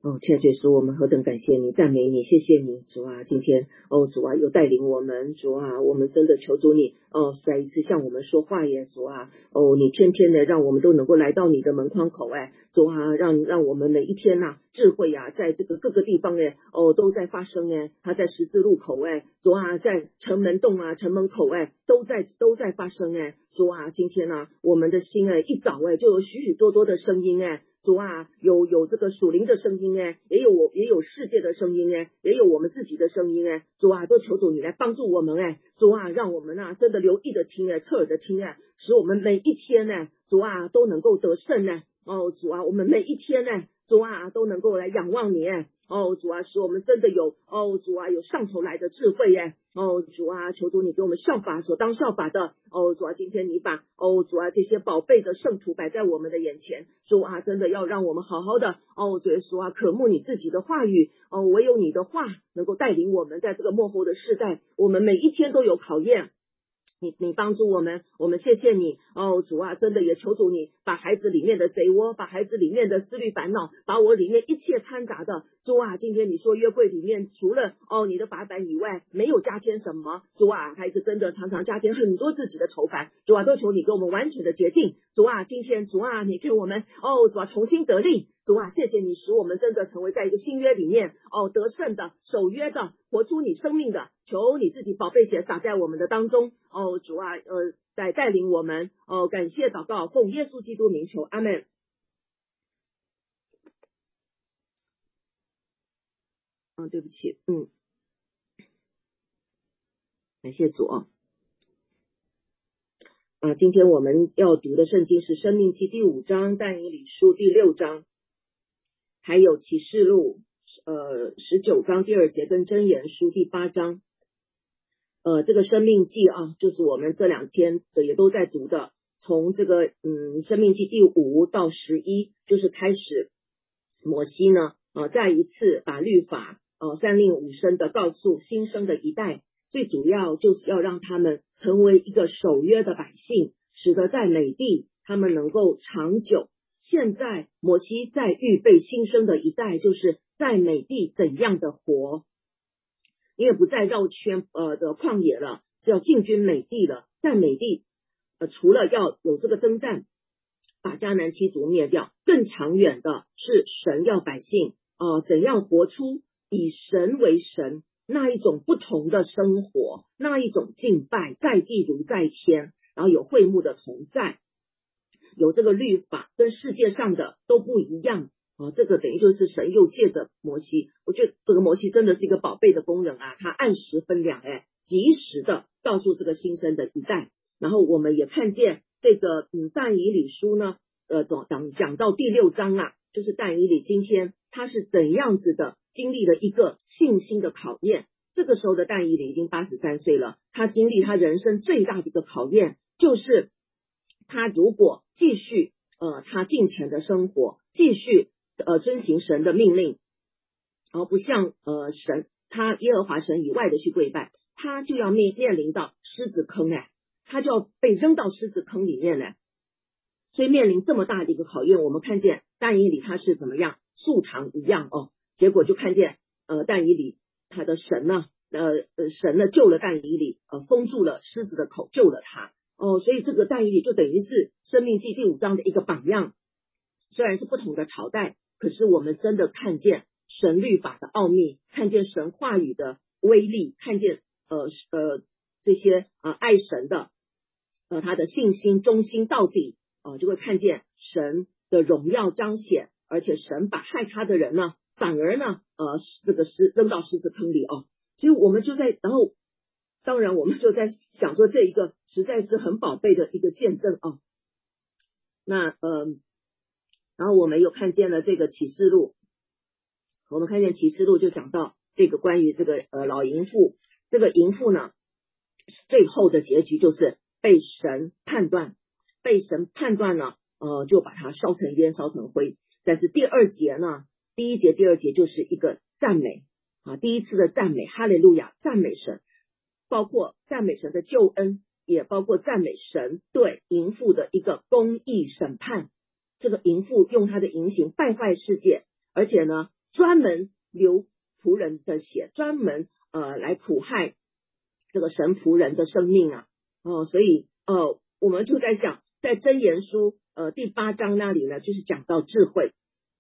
亲爱的耶稣，我们何等感谢你，赞美你，谢谢你，主啊，今天主啊又带领我们，主啊，我们真的求主你再一次向我们说话耶，主啊，你天天的让我们都能够来到你的门框口主啊，让我们每一天智慧在这个各个地方都在发生它在十字路口主啊，在城门洞城门口都在发生主啊，今天我们的心一早就有许许多多的声音主啊，有这个属灵的声音也有世界的声音也有我们自己的声音主啊，都求主你来帮助我们主啊，让我们真的留意的听侧耳的听使我们每一天主啊都能够得胜主啊，我们每一天主啊都能够来仰望你主啊，使我们真的有主啊有上头来的智慧主啊，求主你给我们效法所当效法的主啊，今天你把主啊这些宝贝的圣徒摆在我们的眼前，主啊，真的要让我们好好的主耶稣啊渴慕你自己的话语唯有你的话能够带领我们在这个末后的世代，我们每一天都有考验。你帮助我们，我们谢谢你主啊，真的也求主你把孩子里面的贼窝，把孩子里面的思虑烦恼，把我里面一切掺杂的主啊，今天你说约柜里面除了你的法版以外没有加添什么，主啊，孩子真的常常加添很多自己的愁烦，主啊，都求你给我们完全的洁净，主啊，今天主啊你给我们主啊重新得力，主啊，谢谢你使我们真的成为在一个新约里面得胜的守约的活出你生命的，求你自己宝贝血洒在我们的当中主啊带领我们感谢祷告，奉耶稣基督名求，阿们。对不起感谢主今天我们要读的圣经是申命记第5章，但以理书第6章，还有启示录19章第2节跟箴言书第8章这个申命记就是我们这2天的也都在读的，从这个申命记第5到11，就是开始摩西呢再一次把律法3令5申的告诉新生的一代，最主要就是要让他们成为一个守约的百姓，使得在美地他们能够长久。现在摩西在预备新生的一代，就是在美地怎样的活，因为不再绕圈的旷野了，是要进军美地了。在美地除了要有这个征战把迦南七族灭掉，更长远的是神要百姓怎样活出以神为神那一种不同的生活，那一种敬拜，在地如在天，然后有会幕的同在，有这个律法跟世界上的都不一样这个等于就是神又借着摩西，我觉得这个摩西真的是一个宝贝的工人他按时分粮及时的告诉这个新生的一代。然后我们也看见这个但以理书呢讲到第6章就是但以理今天他是怎样子的经历了一个信心的考验。这个时候的但以理已经83岁了，他经历他人生最大的一个考验，就是他如果继续他敬虔的生活，继续遵行神的命令，然后不像神他耶和华神以外的去跪拜，他就要面临到狮子坑他就要被扔到狮子坑里面所以面临这么大的一个考验，我们看见但以理他是怎么样素常一样结果就看见但以理他的神呢神呢救了但以理封住了狮子的口，救了他所以这个但以理就等于是申命记第5章的一个榜样。虽然是不同的朝代，可是我们真的看见神律法的奥秘，看见神话语的威力，看见这些爱神的他的信心忠心到底就会看见神的荣耀彰显，而且神把害他的人呢反而呢这个扔到狮子坑里所以我们就在然后当然我们就在想说这一个实在是很宝贝的一个见证那然后我们又看见了这个启示录，我们看见启示录就讲到这个关于这个老淫妇，这个淫妇呢最后的结局就是被神判断呢就把它烧成烟烧成灰。但是第1节呢，第1节第2节就是一个赞美第一次的赞美，哈利路亚，赞美神，包括赞美神的救恩，也包括赞美神对淫妇的一个公义审判。这个淫妇用她的淫行败坏世界，而且呢专门流仆人的血，专门来苦害这个神仆人的生命啊。所以我们就在想，在箴言书第8章那里呢，就是讲到智慧，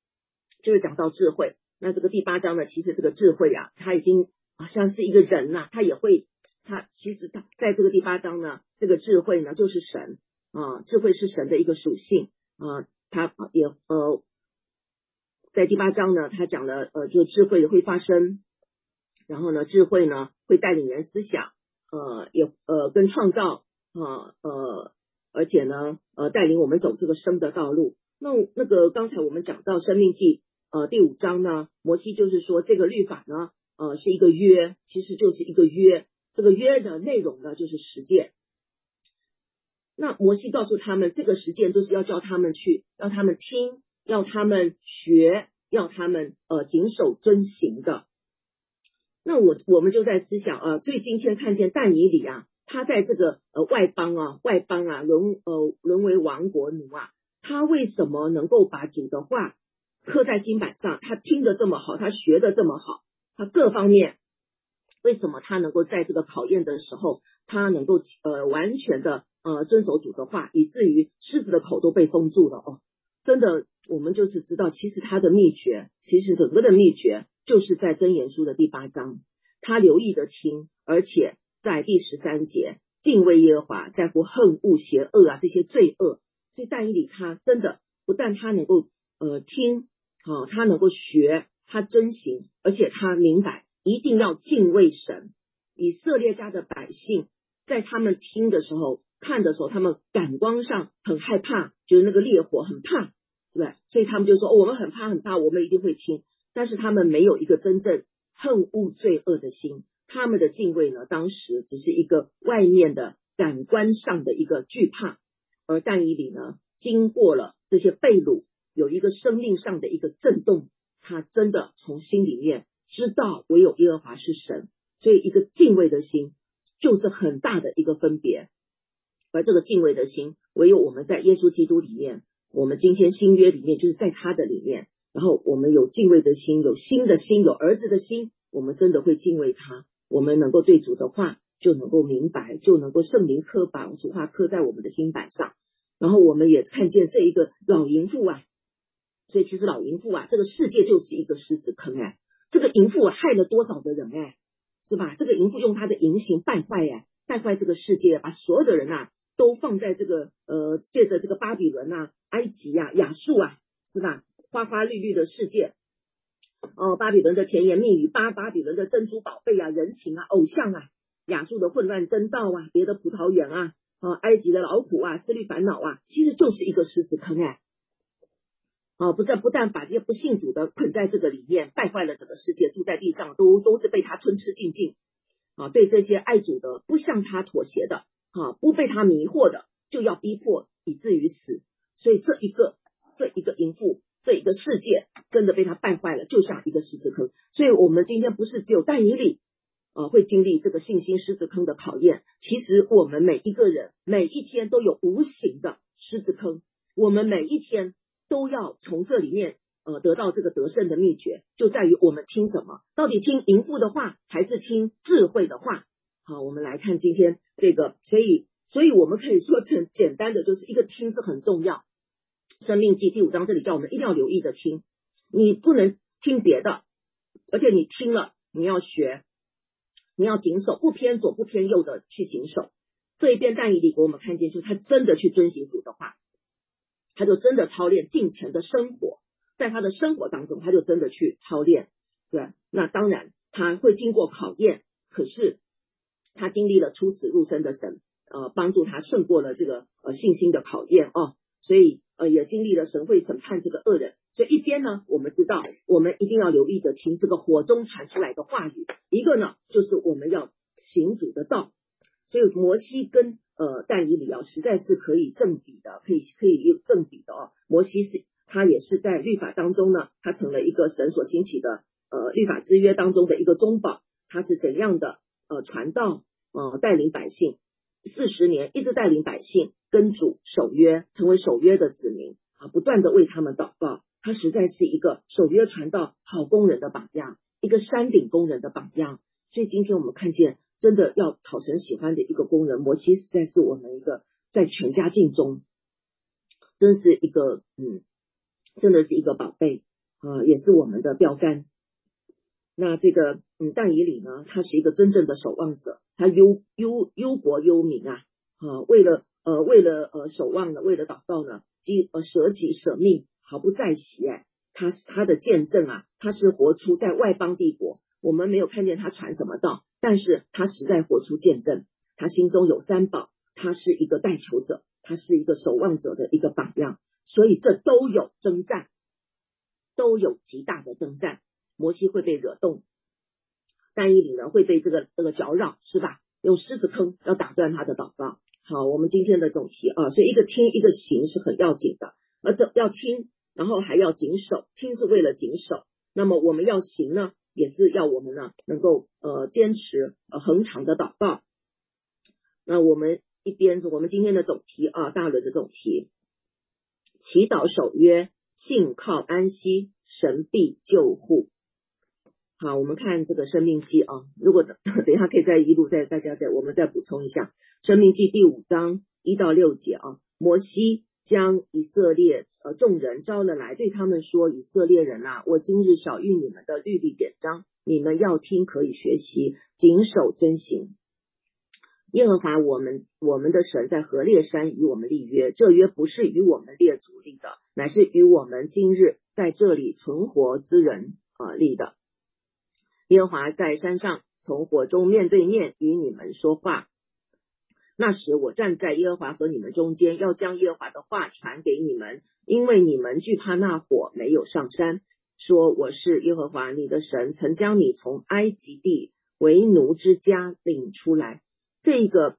那这个第8章呢，其实这个智慧啊，它已经好像是一个人啊，其实他在这个第8章呢，这个智慧呢就是神智慧是神的一个属性他也在第8章呢，他讲了就智慧会发生，然后呢智慧呢会带领人思想也跟创造而且呢带领我们走这个生的道路。那个刚才我们讲到申命记第5章呢，摩西就是说这个律法呢是一个约，其实就是一个约，这个约的内容呢就是实践。那摩西告诉他们，这个实践就是要叫他们去，要他们听，要他们学，要他们谨守遵行的。那我们就在思想所以今天看见但以理啊，他在这个外邦沦为亡国奴啊，他为什么能够把主的话刻在心板上？他听得这么好，他学得这么好，他各方面为什么他能够在这个考验的时候，他能够完全的遵守主的话，以至于狮子的口都被封住了真的，我们就是知道，其实他的秘诀，其实整个的秘诀就是在箴言书的第8章，他留意的听，而且在第13节敬畏耶和华，在乎恨恶邪恶这些罪恶。所以但以理他真的不但他能够听他能够学，他遵行，而且他明白一定要敬畏神。以色列家的百姓在他们听的时候看的时候，他们感官上很害怕，觉得那个烈火很怕，是吧？所以他们就说我们很怕，我们一定会听。但是他们没有一个真正恨恶罪恶的心，他们的敬畏呢，当时只是一个外面的感官上的一个惧怕。而但以理呢，经过了这些被掳，有一个生命上的一个震动，他真的从心里面知道唯有耶和华是神，所以一个敬畏的心就是很大的一个分别。而这个敬畏的心，唯有我们在耶稣基督里面，我们今天新约里面就是在他的里面，然后我们有敬畏的心，有新的心，有儿子的心，我们真的会敬畏他，我们能够对主的话就能够明白，就能够圣灵把主话刻在我们的心板上。然后我们也看见这一个老淫妇所以其实老淫妇这个世界就是一个狮子坑这个淫妇害了多少的人是吧？这个淫妇用她的淫行败坏这个世界，把所有的人都放在这个借着这个巴比伦埃及亚述是吧？花花绿绿的世界巴比伦的甜言蜜语，巴比伦的珍珠宝贝人情偶像亚述的混乱争道别的葡萄园埃及的劳苦思虑烦恼其实就是一个狮子坑不但把这些不信主的困在这个里面，败坏了整个世界，住在地上都是被他吞吃尽尽对这些爱主的不向他妥协的不被他迷惑的，就要逼迫以至于死。所以这一个淫妇，这一个世界真的被他败坏了，就像一个狮子坑。所以我们今天不是只有但以理会经历这个信心狮子坑的考验，其实我们每一个人每一天都有无形的狮子坑，我们每一天都要从这里面得到这个得胜的秘诀，就在于我们听什么，到底听淫妇的话还是听智慧的话。好，我们来看今天这个，所以我们可以说简单的就是一个听是很重要。申命记第5章这里叫我们一定要留意的听，你不能听别的，而且你听了你要学，你要谨守，不偏左不偏右的去谨守。这一边但以理给我们看见，就是他真的去遵行主的话，他就真的操练敬虔的生活，在他的生活当中他就真的去操练，是吧？那当然他会经过考验，可是他经历了出死入生的神帮助他胜过了这个信心的考验所以也经历了神会审判这个恶人。所以一边呢，我们知道我们一定要留意的听这个火中传出来的话语，一个呢就是我们要行主的道。所以摩西跟但以理实在是可以正比的，可以正比的摩西他也是在律法当中呢，他成了一个神所兴起的律法之约当中的一个中保，他是怎样的传道带领百姓40年，一直带领百姓跟主守约，成为守约的子民不断的为他们祷告。 他实在是一个守约传道好工人的榜样，一个山顶工人的榜样。所以今天我们看见真的要讨神喜欢的一个工人，摩西实在是我们一个在全家敬中真是一个真的是一个宝贝也是我们的标杆。那这个但以理呢，他是一个真正的守望者，他忧国忧民为了守望呢，为了祷告呢，舍己舍命，毫不在惜。他的见证他是活出在外邦帝国，我们没有看见他传什么道，但是他实在活出见证，他心中有三宝，他是一个代求者，他是一个守望者的一个榜样。所以这都有征战，都有极大的征战。摩西会被惹动，但以理呢会被这个搅扰，是吧？用狮子坑要打断他的祷告。好，我们今天的总题所以一个听一个行是很要紧的，这要听，然后还要谨守，听是为了谨守，那么我们要行呢，也是要我们呢能够坚持恒长的祷告。那我们今天的总题大轮的总题，祈祷守约，信靠安息，神必救护。好，我们看这个申命记如果等一下可以再一路大家我们再补充一下申命记第5章1到6节摩西将以色列众人招了来，对他们说，以色列人我今日晓谕你们的律例典章，你们要听，可以学习，谨守遵行。耶和华我们的神在何烈山与我们立约，这约不是与我们列祖立的，乃是与我们今日在这里存活之人立的。耶和华在山上从火中面对面与你们说话，那时我站在耶和华和你们中间，要将耶和华的话传给你们，因为你们惧怕那火没有上山，说我是耶和华你的神，曾将你从埃及地为奴之家领出来。这个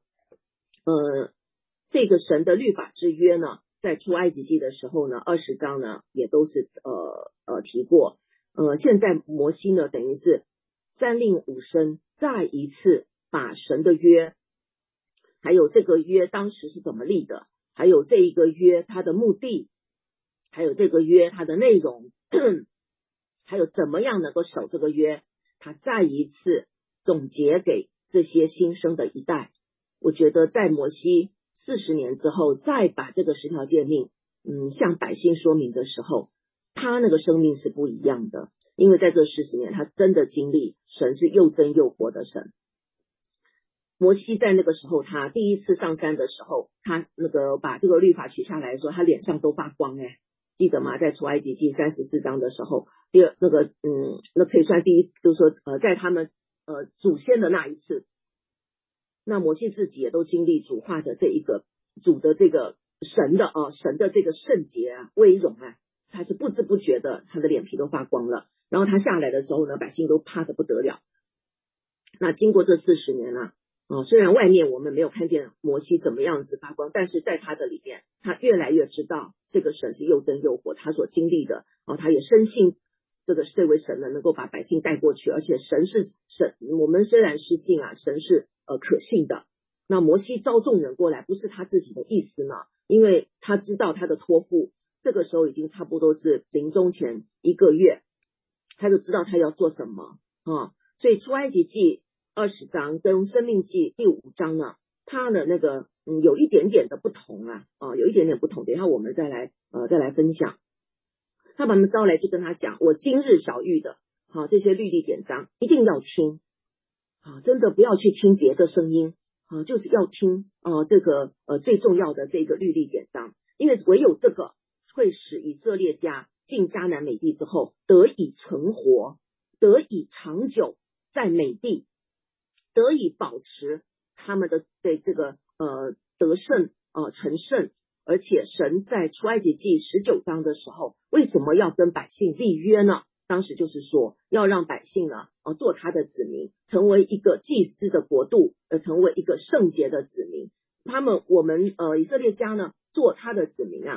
神的律法之约呢，在出埃及记的时候呢20章呢也都是提过。现在摩西呢等于是三令五申再一次把神的约，还有这个约当时是怎么立的，还有这一个约它的目的，还有这个约它的内容还有怎么样能够守这个约，他再一次总结给这些新生的一代。我觉得在摩西40年之后再把这个10条诫命向百姓说明的时候，他那个生命是不一样的，因为在这40年他真的经历神是又真又活的神。摩西在那个时候他第一次上山的时候，他那个把这个律法取下来的时候，他脸上都发光记得吗？在出埃及记34章的时候，那可以算第一，就是说在他们祖先的那一次，那摩西自己也都经历主化的这一个主的这个神的这个圣洁威荣他是不知不觉的他的脸皮都发光了，然后他下来的时候呢，百姓都怕得不得了。那经过这40年虽然外面我们没有看见摩西怎么样子发光，但是在他的里面，他越来越知道这个神是又真又活，他所经历的他也深信这位神呢能够把百姓带过去，而且神是神，我们虽然失信神是可信的。那摩西召众人过来不是他自己的意思呢，因为他知道他的托付这个时候已经差不多是临终前1个月，他就知道他要做什么所以出埃及记20章跟申命记第5章呢，它的那个有一点点的不同有一点点不同，等一下我们再来分享。他把他们招来就跟他讲，我今日晓谕的这些律例典章一定要听真的不要去听别的声音就是要听这个最重要的这个律例典章，因为唯有这个会使以色列家进迦南美地之后得以存活，得以长久在美地，得以保持他们的这个得胜成胜。而且神在出埃及记19章的时候为什么要跟百姓立约呢？当时就是说要让百姓呢做他的子民，成为一个祭司的国度，成为一个圣洁的子民。我们以色列家呢做他的子民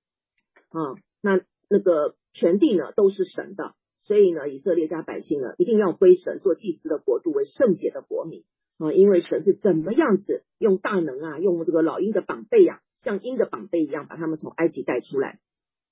那个全地呢都是神的，所以呢以色列家百姓呢一定要归神，做祭司的国度，为圣洁的国民因为神是怎么样子用大能用这个老鹰的膀背像鹰的膀背一样把他们从埃及带出来。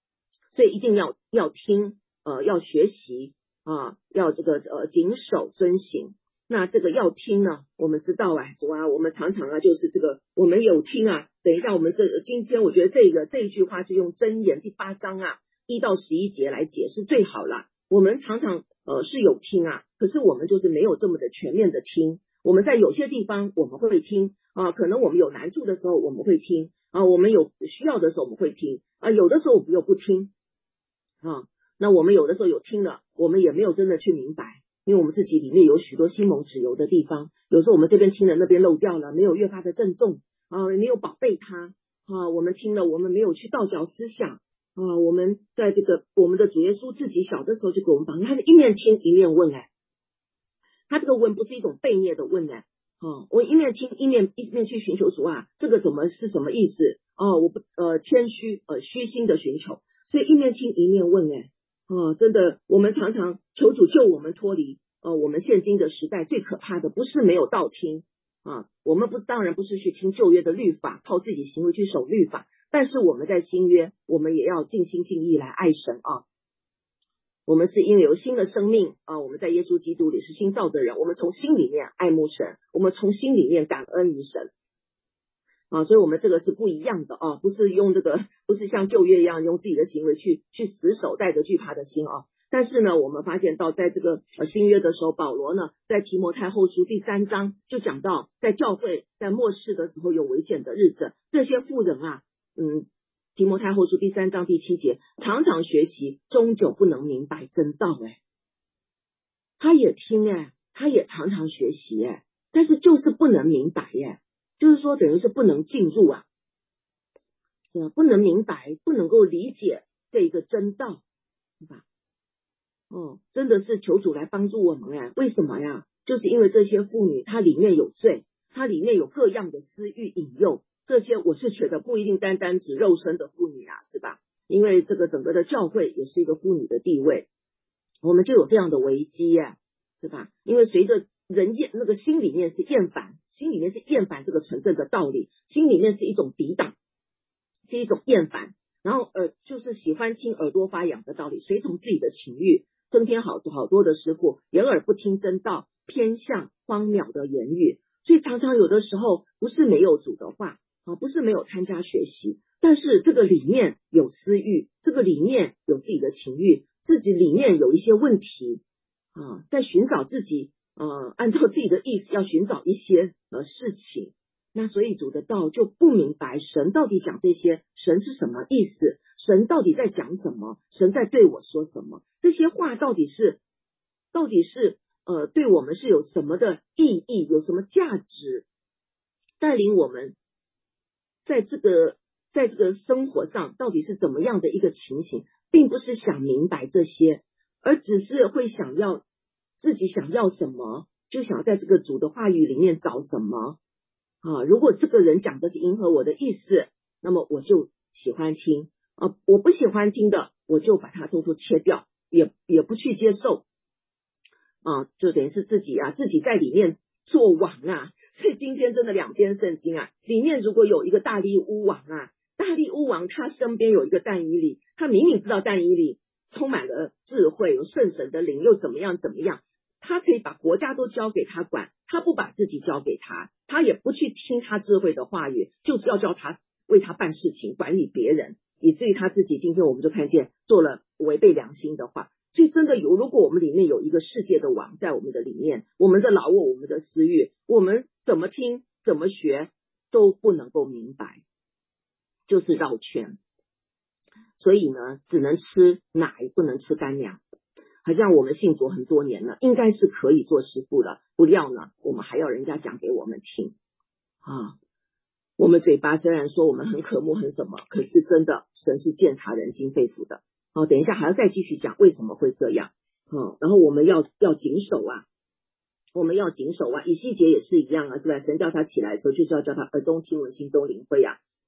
所以一定要听，要学习啊，要这个谨守遵行。那这个要听呢，我们知道啊，主啊，我们常常啊，就是这个我们有听啊。等一下，我们今天我觉得这一句话就用箴言第8章啊1到11节来解释最好了。我们常常是有听啊，可是我们就是没有这么的全面的听。我们在有些地方我们会听啊，可能我们有难处的时候我们会听啊，我们有需要的时候我们会听啊，有的时候我们又不听啊。那我们有的时候有听了，我们也没有真的去明白。因为我们自己里面有许多心蒙脂油的地方，有时候我们这边听了那边漏掉了，没有越发的郑重啊，没有宝贝它啊，我们听了我们没有去道教思想啊，我们在这个我们的主耶稣自己小的时候就给我们讲，他是一面听一面问他这个问不是一种悖逆的问我一面听一面去寻求主啊，这个是什么意思我不谦虚虚心的寻求，所以一面听一面问真的，我们常常求主救我们脱离我们现今的时代最可怕的不是没有道听我们当然不是去听旧约的律法，靠自己行为去守律法，但是我们在新约，我们也要尽心尽意来爱神我们是因为有新的生命我们在耶稣基督里是新造的人，我们从心里面爱慕神，我们从心里面感恩于神所以我们这个是不一样的不是用这个，不是像旧约一样用自己的行为去死守带着惧怕的心但是呢，我们发现到在这个新约的时候，保罗呢在提摩太后书第3章就讲到，在教会在末世的时候有危险的日子，这些妇人提摩太后书第3章第7节，常常学习，终究不能明白真道他也听他也常常学习但是就是不能明白就是说等于是不能进入是吧？不能明白，不能够理解这个真道，是吧？真的是求主来帮助我们为什么呀？就是因为这些妇女她里面有罪，她里面有各样的私欲引诱，这些我是觉得不一定单单指肉身的妇女是吧？因为这个整个的教会也是一个妇女的地位，我们就有这样的危机是吧？因为随着人那个心里面是厌烦这个纯正的道理，心里面是一种抵挡，是一种厌烦，然后就是喜欢听耳朵发痒的道理，随从自己的情欲，增添好多的师傅，掩耳不听真道，偏向荒渺的言语。所以常常有的时候不是没有主的话不是没有参加学习，但是这个里面有私欲，这个里面有自己的情欲，自己里面有一些问题在寻找自己按照自己的意思要寻找一些事情，那所以主的道就不明白神到底讲这些，神是什么意思，神到底在讲什么，神在对我说什么，这些话到底是对我们是有什么的意义，有什么价值，带领我们在这个生活上到底是怎么样的一个情形，并不是想明白这些，而只是会想要自己想要什么，就想要在这个主的话语里面找什么如果这个人讲的是迎合我的意思，那么我就喜欢听我不喜欢听的，我就把它偷偷切掉，也不去接受就等于是自己在里面做王所以今天真的两边圣经里面如果有一个大力乌王大力乌王他身边有一个但以理，他明明知道但以理充满了智慧，有圣神的灵，又怎么样，他可以把国家都交给他管，他不把自己交给他，他也不去听他智慧的话语，就要叫他为他办事情，管理别人，以至于他自己今天我们就看见做了违背良心的话。所以真的如果我们里面有一个世界的王在我们的里面，我们的老我，我们的私欲，我们怎么听怎么学都不能够明白，就是绕圈。所以呢只能吃奶不能吃干粮，好像我们信主很多年了，应该是可以做师父了，不料呢我们还要人家讲给我们听我们嘴巴虽然说我们很渴慕很什么，可是真的神是鉴察人心肺腑的等一下还要再继续讲为什么会这样然后我们要谨守我们要谨守以西结也是一样是吧？神叫他起来的时候就是要叫他耳中听闻心中领会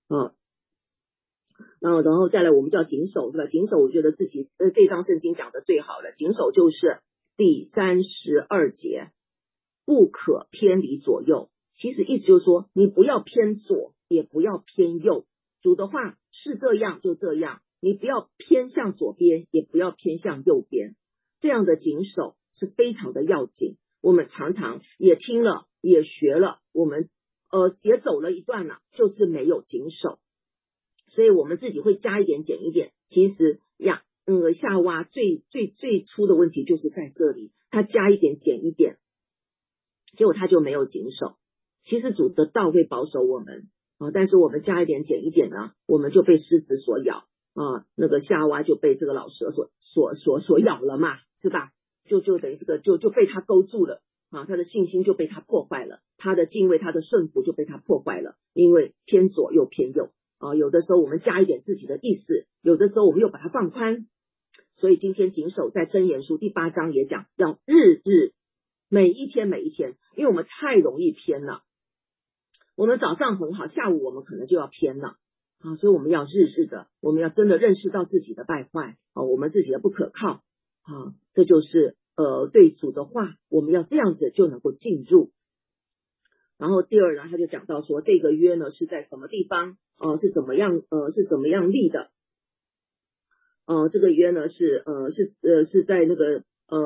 然后再来我们叫谨守是吧？谨守我觉得自己这张圣经讲的最好了，谨守就是第32节，不可偏离左右，其实意思就是说你不要偏左也不要偏右，主的话是这样就这样， 你不要偏向左边，也不要偏向右边，这样的谨守是非常的要紧。我们常常也听了，也学了，我们也走了一段了，就是没有谨守，所以我们自己会加一点减一点。其实夏娃最初的问题就是在这里，他加一点减一点，结果他就没有谨守。其实主的道会保守我们但是我们加一点减一点呢，我们就被狮子所咬那个夏娃就被这个老蛇所咬了嘛，是吧？就等于这个就被他勾住了他的信心就被他破坏了，他的敬畏他的顺服就被他破坏了，因为偏左又偏右有的时候我们加一点自己的意思，有的时候我们又把它放宽。所以今天谨守在箴言书第8章也讲要日日每一天，因为我们太容易偏了，我们早上很好，下午我们可能就要偏了所以我们要日日的，我们要真的认识到自己的败坏我们自己的不可靠这就是对主的话，我们要这样子就能够进入。然后第二呢，他就讲到说这个约呢是在什么地方是怎么样立的这个约呢是在那个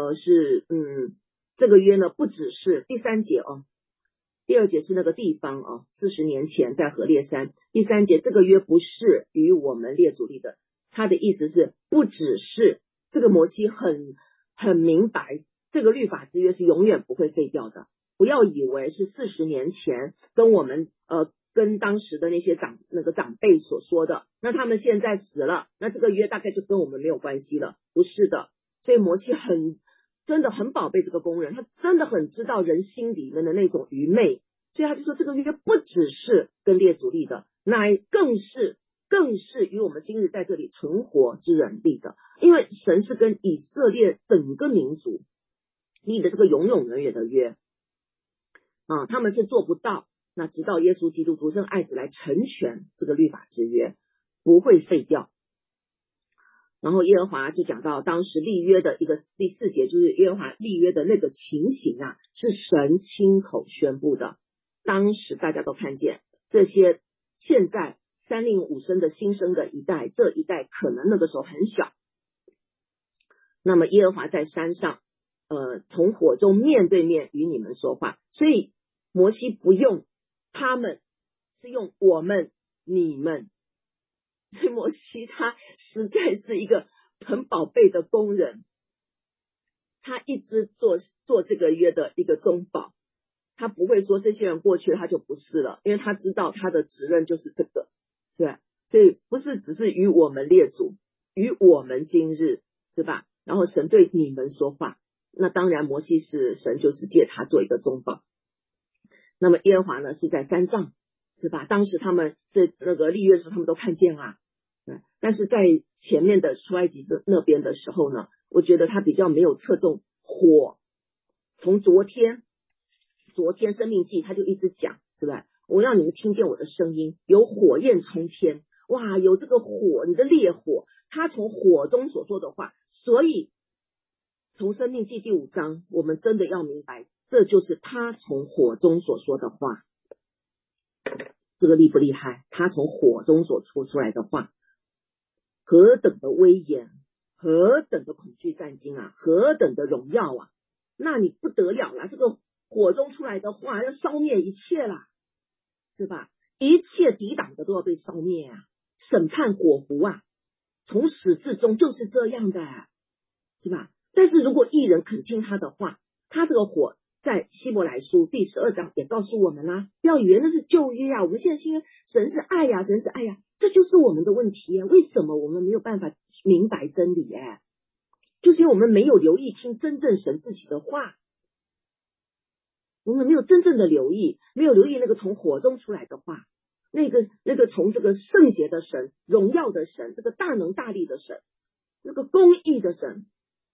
这个约呢不只是第3节第2节是那个地方40年前在何烈山，第3节这个约不是与我们列祖立的，他的意思是不只是这个摩西很明白，这个律法之约是永远不会废掉的，不要以为是40年前跟我们跟当时的那些长辈所说的，那他们现在死了，那这个约大概就跟我们没有关系了，不是的。所以摩西真的很宝贝这个工人，他真的很知道人心里面的那种愚昧，所以他就说这个约不只是跟列祖立的，乃更是与我们今日在这里存活之人立的，因为神是跟以色列整个民族立的这个永永远远的约他们是做不到，那直到耶稣基督独生爱子来成全这个律法之约，不会废掉。然后耶和华就讲到当时立约的一个第4节，就是耶和华立约的那个情形是神亲口宣布的，当时大家都看见，这些现在305生的新生的一代，这一代可能那个时候很小，那么耶和华在山上从火中面对面与你们说话，所以摩西不用他们，是用我们你们，所以摩西他实在是一个很宝贝的工人，他一直做这个约的一个中保，他不会说这些人过去了他就不是了，因为他知道他的责任就是这个，对，所以不是只是与我们列祖，与我们今日，是吧？然后神对你们说话，那当然摩西是神就是借他做一个中保。那么耶和华呢是在山上，是吧？当时他们在那个立约的时候他们都看见但是在前面的出埃及的那边的时候呢，我觉得他比较没有侧重火。从昨天生命记他就一直讲，是吧？我让你们听见我的声音，有火焰冲天，哇，有这个火，你的烈火，他从火中所说的话。所以从生命记第5章我们真的要明白，这就是他从火中所说的话，这个厉不厉害？他从火中所说出来的话，何等的威严，何等的恐惧战惊何等的荣耀那你不得了了，这个火中出来的话要烧灭一切啦，是吧？一切抵挡的都要被烧灭审判火湖从始至终就是这样的是吧？但是如果义人肯听他的话，他这个火在希伯来书第12章也告诉我们不要以为那是旧约我们现在新约神是爱神是爱这就是我们的问题为什么我们没有办法明白真理就是因为我们没有留意听真正神自己的话，我们没有真正的留意，没有留意那个从火中出来的话，那个从这个圣洁的神，荣耀的神，这个大能大力的神，那个公义的神，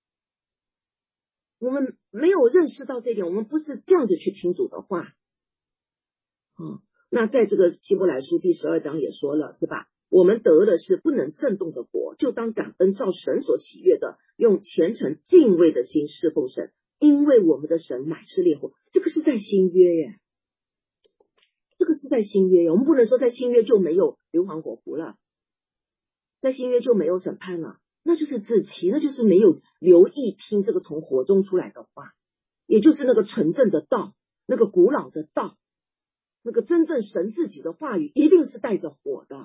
我们没有认识到这一点，我们不是这样子去听主的话那在这个希伯来书第12章也说了，是吧？我们得的是不能震动的国，就当感恩，照神所喜悦的，用虔诚敬畏的心侍奉神，因为我们的神乃是烈火。这个是在新约这个是在新约我们不能说在新约就没有硫磺火湖了， 在新约就没有审判了，那就是自欺，那就是没有留意听这个从火中出来的话，也就是那个纯正的道，那个古老的道，那个真正神自己的话语一定是带着火的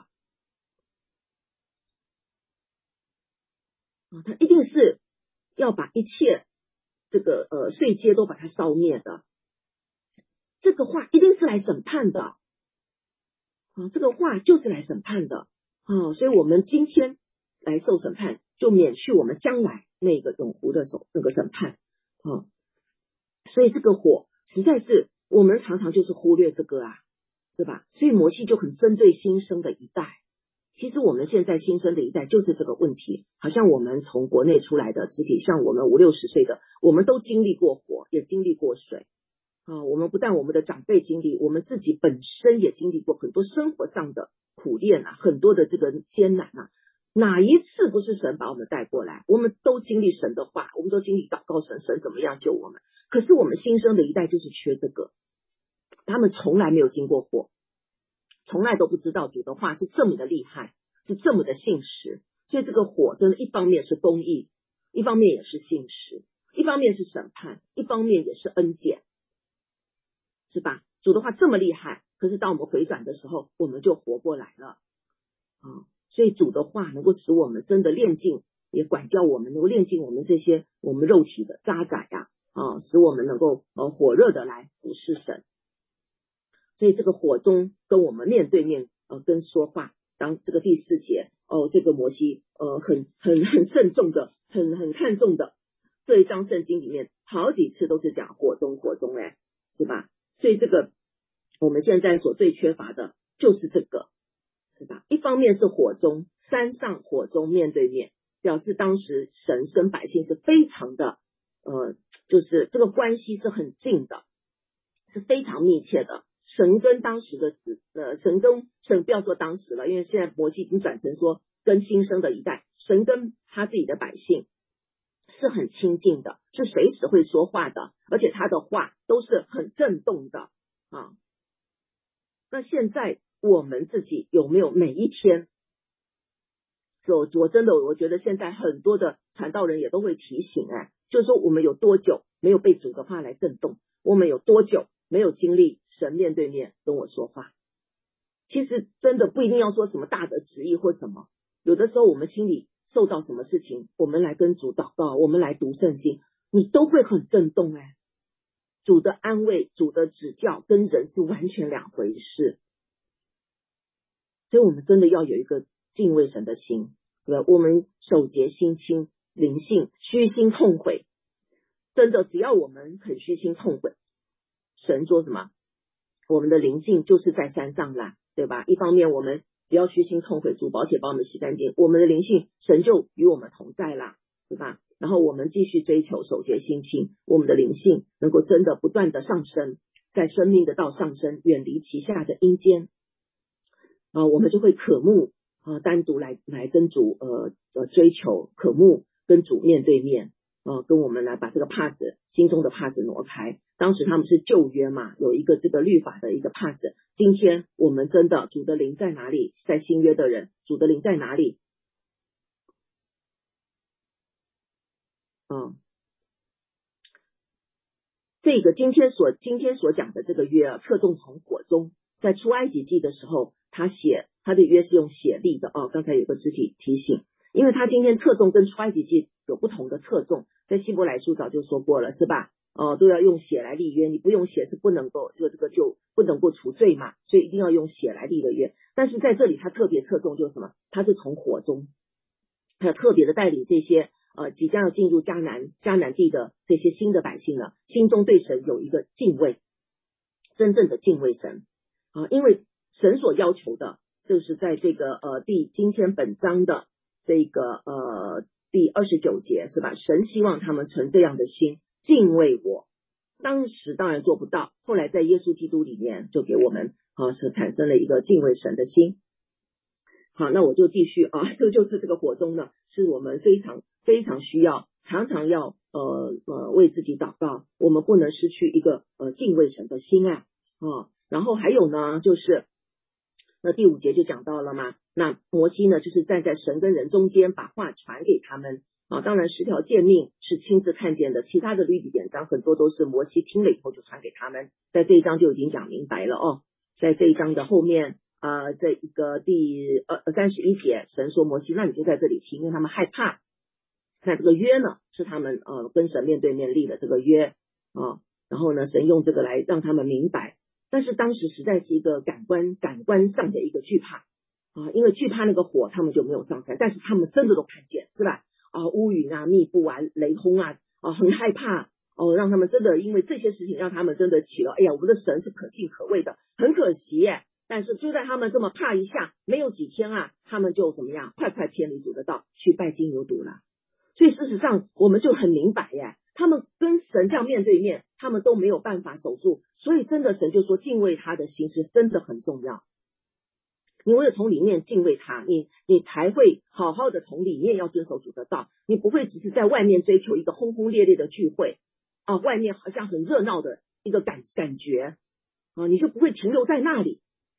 他一定是要把一切这个碎秸都把它烧灭的，这个话一定是来审判的这个话就是来审判的所以我们今天来受审判，就免去我们将来那个永湖的那个审判所以这个火实在是我们常常就是忽略这个是吧？所以摩西就很针对新生的一代。其实我们现在新生的一代就是这个问题，好像我们从国内出来的肢体，像我们50、60岁的，我们都经历过火，也经历过水我们不但我们的长辈经历，我们自己本身也经历过很多生活上的苦练很多的这个艰难哪一次不是神把我们带过来？我们都经历神的话，我们都经历祷告神怎么样救我们。可是我们新生的一代就是缺这个，他们从来没有经过火，从来都不知道主的话是这么的厉害，是这么的信实。所以这个火真的一方面是公义，一方面也是信实，一方面是审判，一方面也是恩典，是吧？主的话这么厉害，可是当我们回转的时候，我们就活过来了所以主的话能够使我们真的炼净，也管教我们，能够炼净我们这些我们肉体的渣滓使我们能够火热的来服侍神。所以这个火中跟我们面对面跟说话，当这个第4节这个摩西很慎重的很看重的这一章圣经里面好几次都是讲火中是吧？所以这个我们现在所最缺乏的就是这个，是吧？一方面是火中，山上火中面对面，表示当时神跟百姓是非常的就是这个关系是很近的，是非常密切的。神跟当时的神不要说当时了，因为现在摩西已经转成说跟新生的一代，神跟他自己的百姓是很亲近的，是随时会说话的，而且他的话都是很震动的那现在我们自己有没有每一天我真的我觉得现在很多的传道人也都会提醒就是说我们有多久没有被主的话来震动，我们有多久没有经历神面对面跟我说话。其实真的不一定要说什么大的旨意或什么，有的时候我们心里受到什么事情，我们来跟主祷告，我们来读圣经，你都会很震动主的安慰，主的指教跟人是完全两回事。所以我们真的要有一个敬畏神的心，是吧？我们手洁心清，灵性虚心痛悔，真的只要我们肯虚心痛悔，神说什么？我们的灵性就是在山上啦，对吧？一方面我们只要虚心痛悔，主保险把我们洗干净，我们的灵性神就与我们同在啦，是吧？然后我们继续追求手洁心清，我们的灵性能够真的不断的上升，在生命的道上升，远离其下的阴间我们就会渴慕单独来跟主追求，渴慕跟主面对面跟我们来把这个帕子心中的帕子挪开。当时他们是旧约嘛，有一个这个律法的一个帕子，今天我们真的主的灵在哪里？在新约的人主的灵在哪里这个今天所讲的这个约侧重从火中，在出埃及记的时候他的约是用血立的刚才有个肢体提醒，因为他今天侧重跟出埃及记有不同的侧重，在希伯来书早就说过了，是吧？都要用血来立约，你不用血是不能够这个就不能够除罪嘛，所以一定要用血来立的约。但是在这里他特别侧重就是什么？他是从火中，他特别的带领这些即将要进入迦南地的这些新的百姓呢，心中对神有一个敬畏，真正的敬畏神因为神所要求的就是在这个今天本章的这个第29节，是吧？神希望他们存这样的心敬畏我，当时当然做不到，后来在耶稣基督里面就给我们是产生了一个敬畏神的心。好，那我就继续这就是这个火中呢，是我们非常非常需要，常常要为自己祷告，我们不能失去一个敬畏神的心然后还有呢，就是那第5节就讲到了嘛， 那摩西呢，就是站在神跟人中间，把话传给他们啊。当然10条诫命是亲自看见的，其他的律例典章很多都是摩西听了以后就传给他们，在这一章就已经讲明白了哦。在这一章的后面这一个第31节，神说摩西，那你就在这里听，因为他们害怕。那这个约呢，是他们跟神面对面立的这个约啊，然后呢，神用这个来让他们明白。但是当时实在是一个感官上的一个惧怕啊，因为惧怕那个火，他们就没有上山，但是他们真的都看见，是吧？乌云啊、密布啊、雷轰啊，很害怕让他们真的因为这些事情让他们真的起了，哎呀，我们的神是可敬可畏的，很可惜耶。但是就在他们这么怕一下，没有几天啊，他们就怎么样，快偏离主的道，去拜金牛犊了。所以事实上我们就很明白耶，他们跟神这样面对面，他们都没有办法守住。所以真的神就说敬畏他的心是真的很重要。你为了从里面敬畏他，你才会好好的从里面要遵守主的道，你不会只是在外面追求一个轰轰烈烈的聚会外面好像很热闹的一个感觉你就不会停留在那里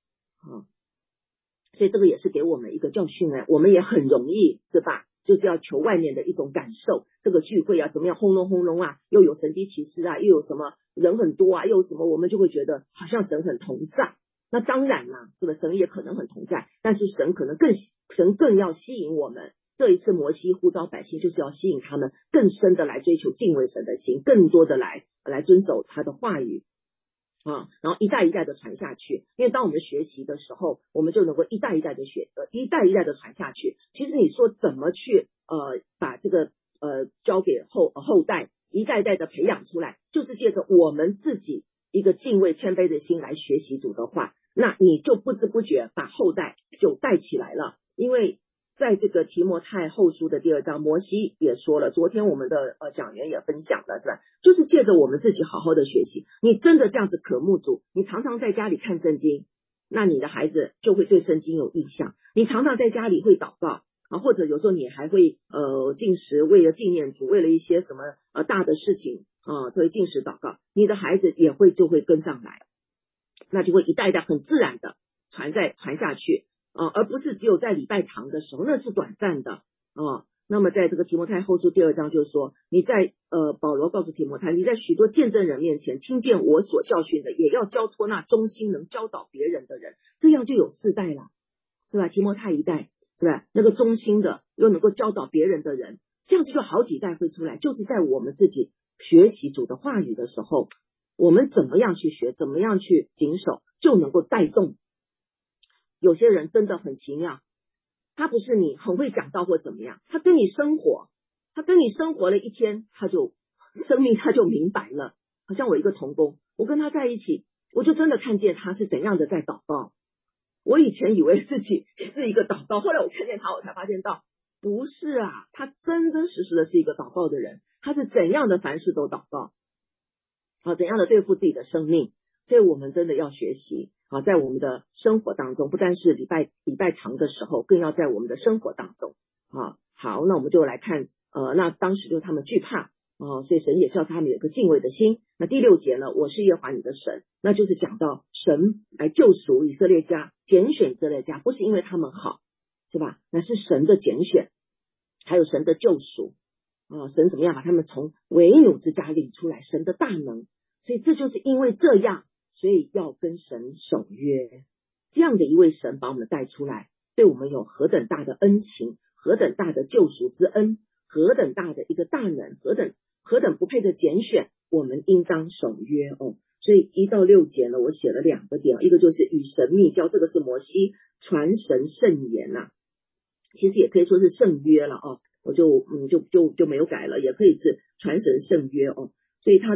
所以这个也是给我们一个教训我们也很容易是吧，就是要求外面的一种感受，这个聚会怎么样轰隆轰隆又有神迹奇事又有什么人很多又有什么，我们就会觉得好像神很同在。那当然啦，这个神也可能很同在，但是神更要吸引我们。这一次摩西呼召百姓，就是要吸引他们更深的来追求敬畏神的心，更多的来遵守他的话语然后一代一代的传下去。因为当我们学习的时候，我们就能够一代一代的传下去。其实你说怎么去把这个交给后代，一代一代的培养出来，就是借着我们自己一个敬畏谦卑的心来学习主的话，那你就不知不觉把后代就带起来了。因为在这个提摩太后书的第2章，摩西也说了，昨天我们的讲员也分享了，是吧？就是借着我们自己好好的学习，你真的这样子渴慕主，你常常在家里看圣经，那你的孩子就会对圣经有印象。你常常在家里会祷告或者有时候你还会禁食，为了纪念主，为了一些什么大的事情作为禁食祷告，你的孩子就会跟上来，那就会一代代很自然的传下去而不是只有在礼拜堂的时候，那是短暂的那么在这个提摩太后书第2章就是说，你在保罗告诉提摩太，你在许多见证人面前听见我所教训的，也要交托那忠心能教导别人的人，这样就有4代了，是吧？提摩太1代，是吧？那个忠心的又能够教导别人的人，这样就好几代会出来。就是在我们自己学习主的话语的时候，我们怎么样去学，怎么样去谨守，就能够带动。有些人真的很奇妙，他不是你很会讲道或怎么样，他跟你生活了一天，生命他就明白了。好像我一个同工，我跟他在一起，我就真的看见他是怎样的在祷告。我以前以为自己是一个祷告，后来我看见他，我才发现到不是他真实的是一个祷告的人，他是怎样的凡事都祷告怎样的对付自己的生命。所以我们真的要学习在我们的生活当中，不单是礼拜堂的时候，更要在我们的生活当中好，那我们就来看那当时就他们惧怕所以神也是要他们有一个敬畏的心。那第6节呢，我是耶和华你的神，那就是讲到神来救赎以色列家，拣选以色列家，不是因为他们好，是吧？那是神的拣选，还有神的救赎神怎么样把他们从为奴之家领出来，神的大能。所以这就是因为这样，所以要跟神守约。这样的一位神把我们带出来，对我们有何等大的恩情，何等大的救赎之恩，何等大的一个大能，何等不配的拣选，我们应当守约所以1到6节呢，我写了2个点，一个就是与神密交，这个是摩西传神圣言其实也可以说是圣约了我就没有改了，也可以是传神圣约所以他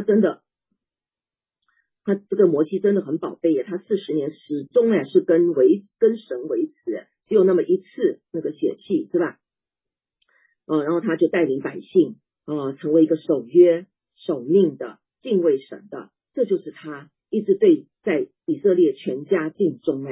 这个摩西真的很宝贝耶，他40年始终是跟神维持只有那么一次那个血气，是吧然后他就带领百姓成为一个守约守命的敬畏神的，这就是他一直对在以色列全家尽忠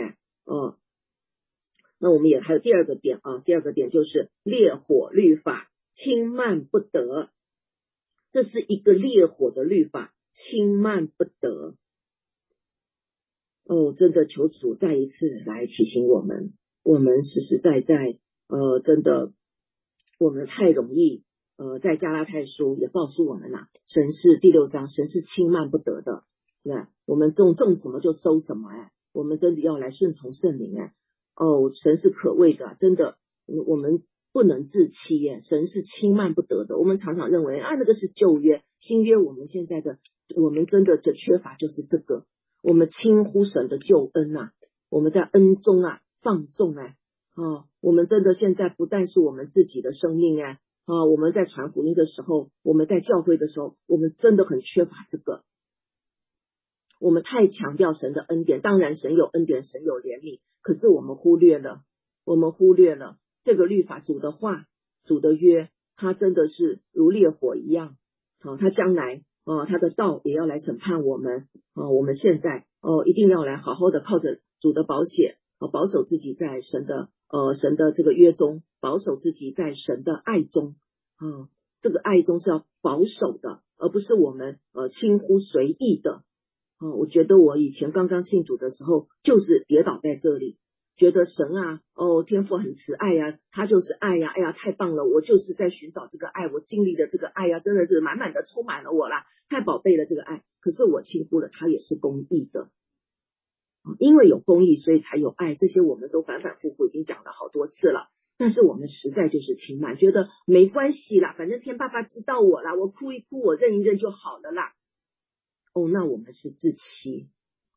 那我们也还有第2个点第2个点就是烈火律法轻慢不得，这是一个烈火的律法，轻慢不得真的求主再一次来提醒我们我们实实在在真的我们太容易在加拉太书也告诉我们啦，神是第6章，神是轻慢不得的，是吧？我们种什么就收什么我们真的要来顺从圣灵神是可畏的，真的我们不能自欺神是轻慢不得的。我们常常认为那个是旧约，新约我们现在的我们真的缺乏就是这个，我们轻忽神的救恩我们在恩中放纵我们真的现在不但是我们自己的生命我们在传福音的时候，我们在教会的时候，我们真的很缺乏这个。我们太强调神的恩典，当然神有恩典，神有怜悯，可是我们忽略了这个律法，主的话，主的约，它真的是如烈火一样它将来他的道也要来审判我们我们现在一定要来好好的靠着主的宝血保守自己在神的这个约中，保守自己在神的爱中这个爱中是要保守的，而不是我们轻忽随意的我觉得我以前刚刚信主的时候就是跌倒在这里，觉得神天父很慈爱他就是爱哎呀太棒了，我就是在寻找这个爱，我经历的这个爱真的是满满的充满了我啦，太宝贝了这个爱，可是我轻忽了他也是公义的因为有公义所以才有爱，这些我们都反反复复已经讲了好多次了，但是我们实在就是轻慢，觉得没关系啦，反正天爸爸知道我啦，我哭一哭我认一认就好了啦那我们是自欺，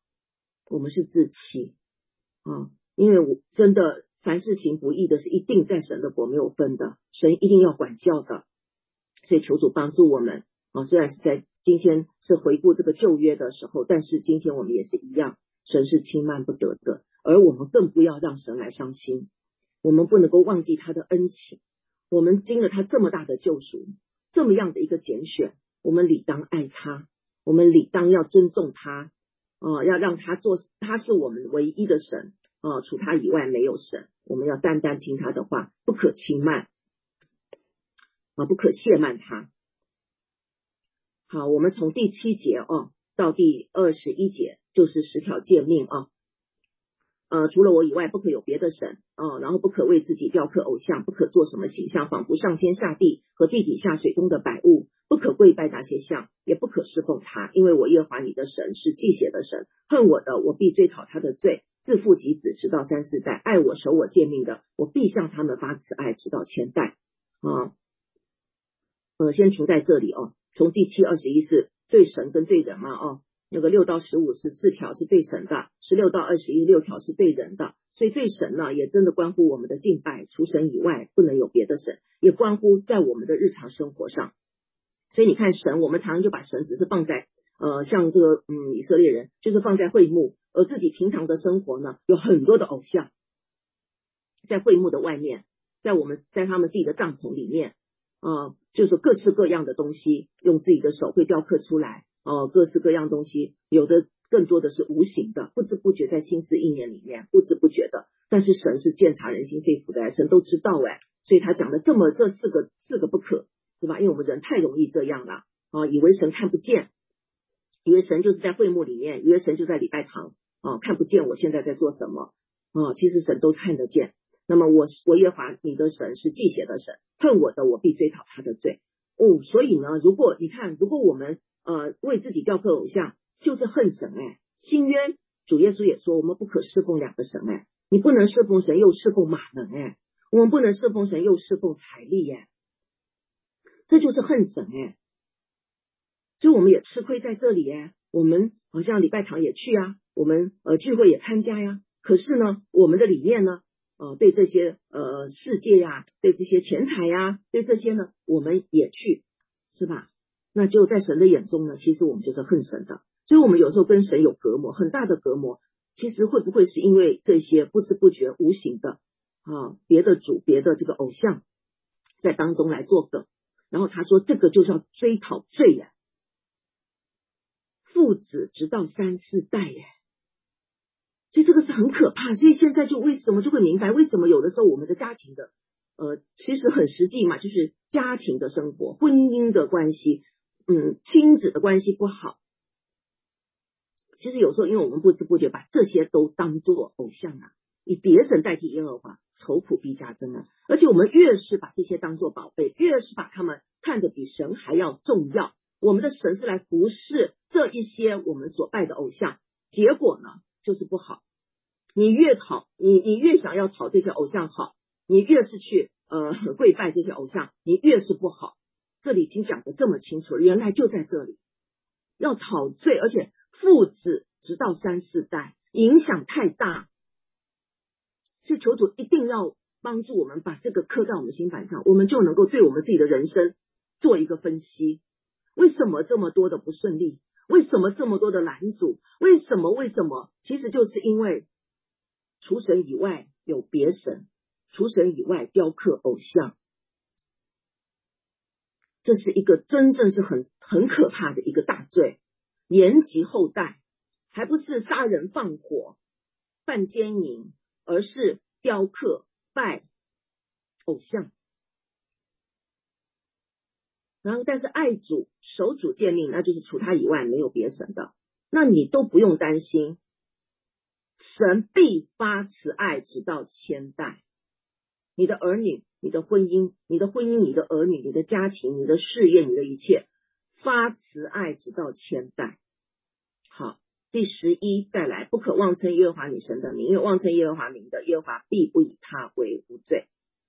因为我真的凡是行不义的是一定在神的国没有分的，神一定要管教的，所以求主帮助我们虽然是在今天是回顾这个旧约的时候，但是今天我们也是一样，神是轻慢不得的，而我们更不要让神来伤心，我们不能够忘记他的恩情，我们经了他这么大的救赎，这么样的一个拣选，我们理当爱他，我们理当要尊重他要让他做，他是我们唯一的神除他以外没有神，我们要单单听他的话，不可轻慢不可亵慢他。好，我们从第7节到第21节就是10条诫命除了我以外不可有别的神然后不可为自己雕刻偶像，不可做什么形象，仿佛上天下地和地底下水中的百物，不可跪拜那些像，也不可侍奉他，因为我耶和华你的神是忌邪的神，恨我的我必追讨他的罪，自父及子直到3、4代，爱我守我诫命的，我必向他们发慈爱直到千代先停在这里从第7、21是对神跟对人那个6到15是4条是对神的，16到21 6条是对人的，所以对神呢也真的关乎我们的敬拜，除神以外不能有别的神，也关乎在我们的日常生活上。所以你看神，我们常常就把神只是放在像这个以色列人就是放在会幕，而自己平常的生活呢有很多的偶像在会幕的外面，在他们自己的帐篷里面就是各式各样的东西用自己的手会雕刻出来各式各样东西，有的更多的是无形的，不知不觉在心思意念里面不知不觉的，但是神是鉴察人心肺腑的神都知道所以他讲的这四个不可，是吧？因为我们人太容易这样了以为神看不见，以为神就是在会幕里面，以为神就在礼拜堂看不见我现在在做什么其实神都看得见。那么我耶和华你的神是忌邪的神，恨我的我必追讨他的罪所以呢如果我们为自己雕刻偶像就是恨神新约主耶稣也说我们不可侍奉两个神你不能侍奉神又侍奉马门我们不能侍奉神又侍奉财力这就是恨神所以我们也吃亏在这里我们好像礼拜堂也去我们聚会也参加可是呢我们的里面呢对这些世界对这些钱财对这些呢我们也去，是吧？那就在神的眼中呢其实我们就是恨神的，所以我们有时候跟神有隔膜，很大的隔膜，其实会不会是因为这些不知不觉无形的别的主别的这个偶像在当中来做梗，然后他说这个就叫追讨罪父子直到3、4代所以这个是很可怕，所以现在就为什么就会明白为什么有的时候我们的家庭的其实很实际嘛，就是家庭的生活婚姻的关系亲子的关系不好，其实有时候因为我们不知不觉把这些都当作偶像以别神代替耶和华，愁苦必加增啊！而且我们越是把这些当作宝贝，越是把他们看得比神还要重要。我们的神是来服侍这一些我们所拜的偶像，结果呢就是不好。你越讨，你越想要讨这些偶像好，你越是去跪拜这些偶像，你越是不好。这里已经讲得这么清楚了，原来就在这里要讨罪，而且父子直到3、4代，影响太大。所以求主一定要帮助我们把这个刻在我们心板上，我们就能够对我们自己的人生做一个分析。为什么这么多的不顺利？为什么这么多的拦阻？为什么？其实就是因为除神以外有别神，除神以外雕刻偶像，这是一个真正是很可怕的一个大罪，延及后代，还不是杀人放火犯奸淫，而是雕刻拜偶像。然后但是爱主守主诫命，那就是除他以外没有别神的，那你都不用担心，神必发慈爱直到千代。你的儿女，你的婚姻，你的儿女，你的家庭，你的事业，你的一切，发慈爱直到千代。好，第11再来，不可妄称耶和华你神的名，因为妄称耶和华名的，耶和华必不以他为无罪。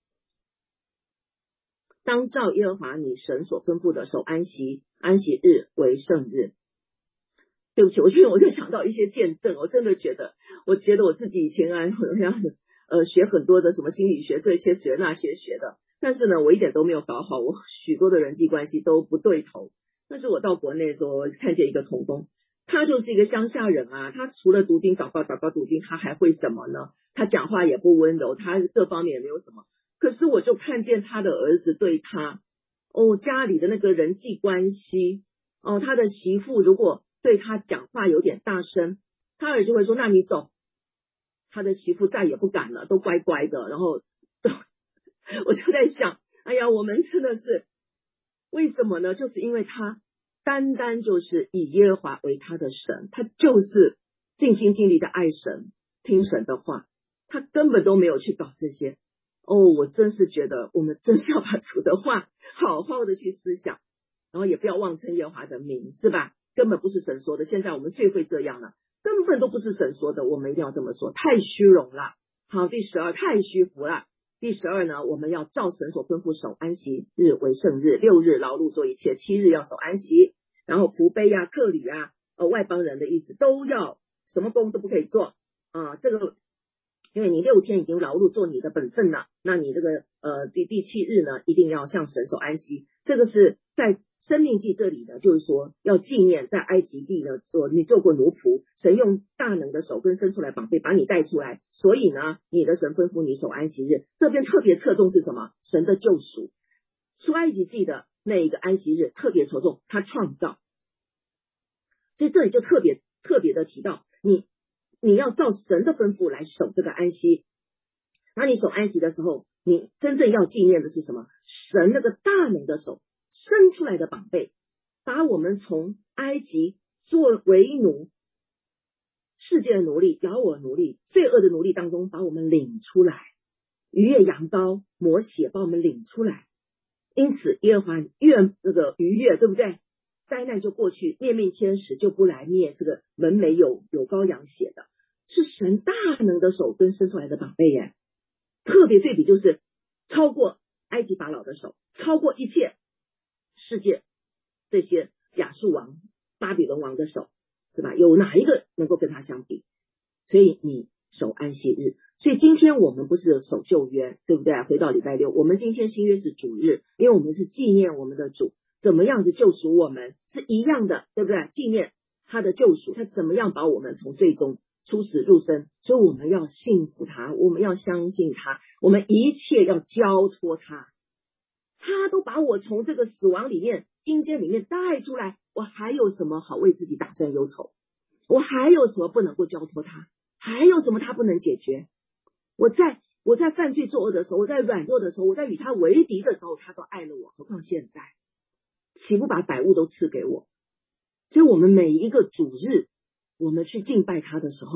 当照耶和华你神所吩咐的守安息日为圣日。对不起，我就想到一些见证，我真的觉得我自己以前学很多的什么心理学，这些学那些学的，但是呢我一点都没有搞好，我许多的人际关系都不对头。但是我到国内的时候，我看见一个同工，他就是一个乡下人啊，他除了读经祷告读经，他还会什么呢？他讲话也不温柔，他各方面也没有什么。可是我就看见他的儿子对他家里的那个人际关系他的媳妇如果对他讲话有点大声，他儿子就会说那你走，他的媳妇再也不敢了，都乖乖的。然后我就在想，哎呀，我们真的是为什么呢？就是因为他单单就是以耶和华为他的神，他就是尽心尽力的爱神，听神的话，他根本都没有去搞这些。我真是觉得我们真是要把主的话好好的去思想，然后也不要妄称耶和华的名，是吧？根本不是神说的，现在我们最会这样了，根本都不是神说的，我们一定要这么说，太虚荣了。好，第12太虚浮了。第12呢，我们要照神所吩咐守安息日为圣日，6日劳碌做一切，7日要守安息。然后仆婢啊、客旅啊、外邦人的意思都要什么工都不可以做这个因为你6天已经劳碌做你的本分了，那你这个第7日呢，一定要向神守安息。这个是在申命记这里呢，就是说要纪念在埃及地呢你做过奴仆，神用大能的手跟伸出来绑背把你带出来，所以呢你的神吩咐你守安息日。这边特别侧重是什么？神的救赎。出埃及记的那一个安息日特别着重他创造，所以这里就特别的提到你要照神的吩咐来守这个安息。那你守安息的时候，你真正要纪念的是什么？神那个大能的手伸出来的绑背，把我们从埃及做为奴，世界的奴隶、咬我的奴隶、罪恶的奴隶当中把我们领出来，逾越羊羔抹血把我们领出来。因此耶和华愿这个逾越，对不对？灾难就过去，灭命天使就不来灭这个门楣有羔羊血的，是神大能的手跟伸出来的绑背耶。特别对比就是超过埃及法老的手，超过一切世界这些亚述王、巴比伦王的手，是吧？有哪一个能够跟他相比？所以你守安息日。所以今天我们不是守旧约，对不对？回到礼拜六，我们今天新约是主日，因为我们是纪念我们的主怎么样子救赎我们，是一样的，对不对？纪念他的救赎，他怎么样把我们从罪中出死入生，所以我们要信服他，我们要相信他，我们一切要交托他。他都把我从这个死亡里面、阴间里面带出来，我还有什么好为自己打算忧愁？我还有什么不能够交托他？还有什么他不能解决？我在犯罪作恶的时候，我在软弱的时候，我在与他为敌的时候，他都爱了我，何况现在岂不把百物都赐给我？所以我们每一个主日我们去敬拜他的时候，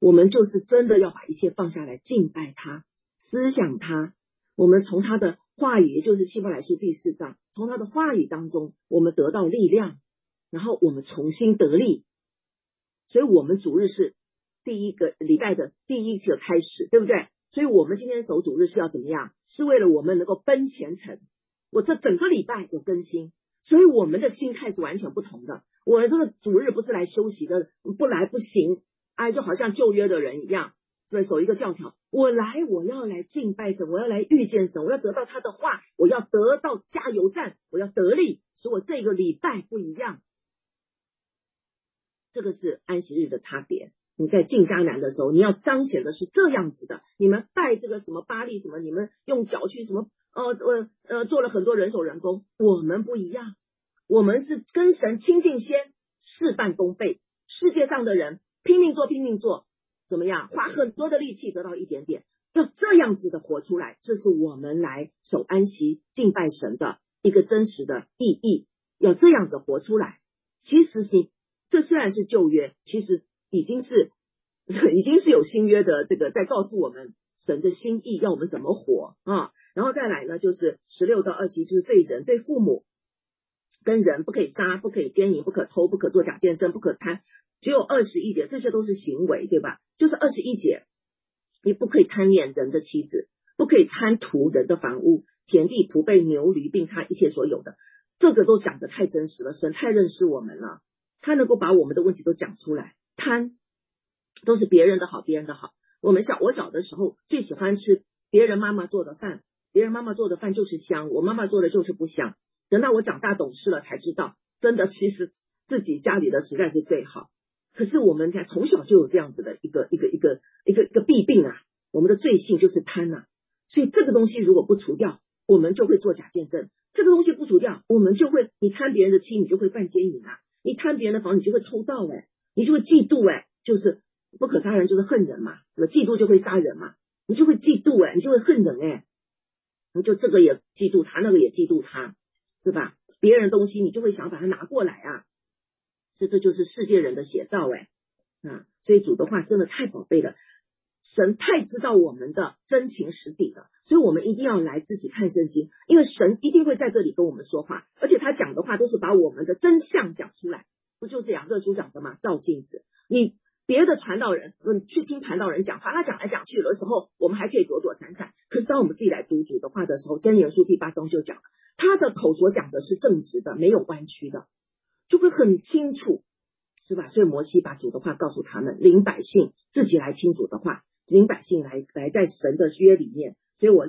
我们就是真的要把一切放下来敬拜他，思想他。我们从他的话语，也就是希伯来书第4章，从他的话语当中我们得到力量，然后我们重新得力。所以我们主日是第一个礼拜的第一个开始，对不对？所以我们今天守主日是要怎么样？是为了我们能够奔前程。我这整个礼拜有更新，所以我们的心态是完全不同的。我这个主日不是来休息的，不来不行，就好像旧约的人一样，对，守一个教条。我要来敬拜神，我要来遇见神，我要得到他的话，我要得到加油站，我要得力，使我这个礼拜不一样。这个是安息日的差别。你在进迦南的时候，你要彰显的是这样子的。你们拜这个什么巴力什么，你们用脚去什么做了很多人手人工，我们不一样。我们是跟神亲近先，事半功倍。世界上的人拼命做，怎么样？花很多的力气得到一点点，要这样子的活出来，这是我们来守安息敬拜神的一个真实的意义。要这样子活出来。其实这虽然是旧约，其实已经是有新约的这个在告诉我们神的心意，要我们怎么活啊。然后再来呢，就是16到21，就是对人对父母跟人不可以杀，不可以奸淫，不可偷，不可作假见证，不可贪。只有21节，这些都是行为，对吧？就是21节，你不可以贪恋人的妻子，不可以贪图人的房屋、田地、仆婢、牛驴，并他一切所有的。这个都讲得太真实了，神太认识我们了，他能够把我们的问题都讲出来。贪都是别人的好，别人的好。我小的时候最喜欢吃别人妈妈做的饭，别人妈妈做的饭就是香，我妈妈做的就是不香。等到我长大懂事了才知道，真的其实自己家里的实在是最好。可是我们从小就有这样子的一个弊病啊，我们的罪性就是贪啊。所以这个东西如果不除掉，我们就会做假见证。这个东西不除掉，我们就会，你贪别人的妻，你就会犯奸淫啊；你贪别人的房，你就会偷盗你就会嫉妒就是不可杀人就是恨人嘛，是吧？嫉妒就会杀人嘛，你就会嫉妒你就会恨人你就这个也嫉妒他，那个也嫉妒他，是吧？别人的东西你就会想把它拿过来啊，这就是世界人的写照所以主的话真的太宝贝了，神太知道我们的真情实底了，所以我们一定要来自己看圣经，因为神一定会在这里跟我们说话，而且他讲的话都是把我们的真相讲出来，不就是雅各书讲的吗？照镜子。你别的传道人，去听传道人讲话，他讲来讲去，有的时候我们还可以躲躲闪闪，可是当我们自己来读主的话的时候，箴言书第8章就讲了，他的口所讲的是正直的，没有弯曲的，就会很清楚，是吧？所以摩西把主的话告诉他们，领百姓自己来听主的话，领百姓来在神的约里面。所以我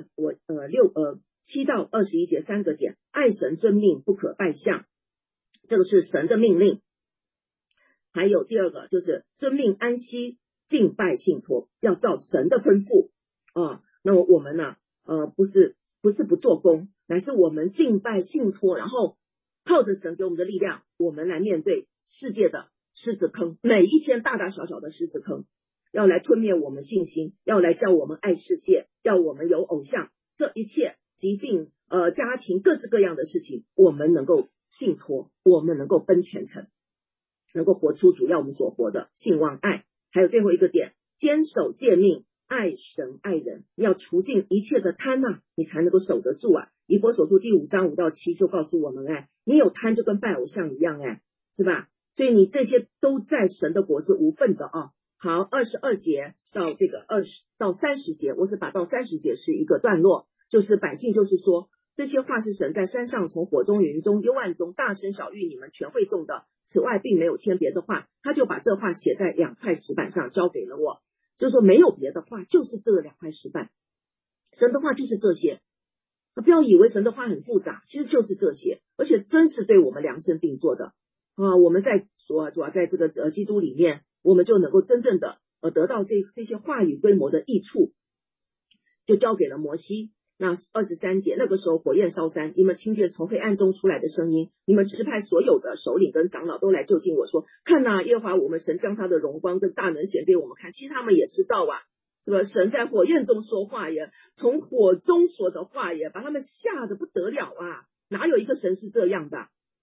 7到21节3个点，爱神遵命，不可拜相，这个是神的命令。还有第二个就是遵命安息，敬拜信托，要照神的吩咐那么我们呢不是不做工，乃是我们敬拜信托，然后靠着神给我们的力量，我们来面对世界的狮子坑，每一天大大小小的狮子坑，要来吞灭我们信心，要来叫我们爱世界，要我们有偶像，这一切疾病家庭各式各样的事情，我们能够信托，我们能够奔前程，能够活出主要我们所活的信望爱。还有最后一个点，坚守诫命，爱神爱人，要除尽一切的贪你才能够守得住以弗所书第5章5到7就告诉我们你有贪就跟拜偶像一样是吧？所以你这些都在神的国是无份的好，22节到这个20到30节，我是把到30节是一个段落，就是百姓就是说，这些话是神在山上从火中云中幽暗中大声晓谕你们全会众的，此外并没有添别的话。他就把这话写在2块石板上交给了我，就说没有别的话，就是这2块石板，神的话就是这些。不要以为神的话很复杂，其实就是这些，而且真是对我们量身定做的我们在主要在这个基督里面，我们就能够真正的得到这些话语规模的益处，就交给了摩西。那23节，那个时候火焰烧山，你们听见从黑暗中出来的声音，你们支派所有的首领跟长老都来就近我说，看耶和华我们神将他的荣光跟大能显给我们看。其实他们也知道是吧？神在火焰中说话从火中说的话把他们吓得不得了哪有一个神是这样的？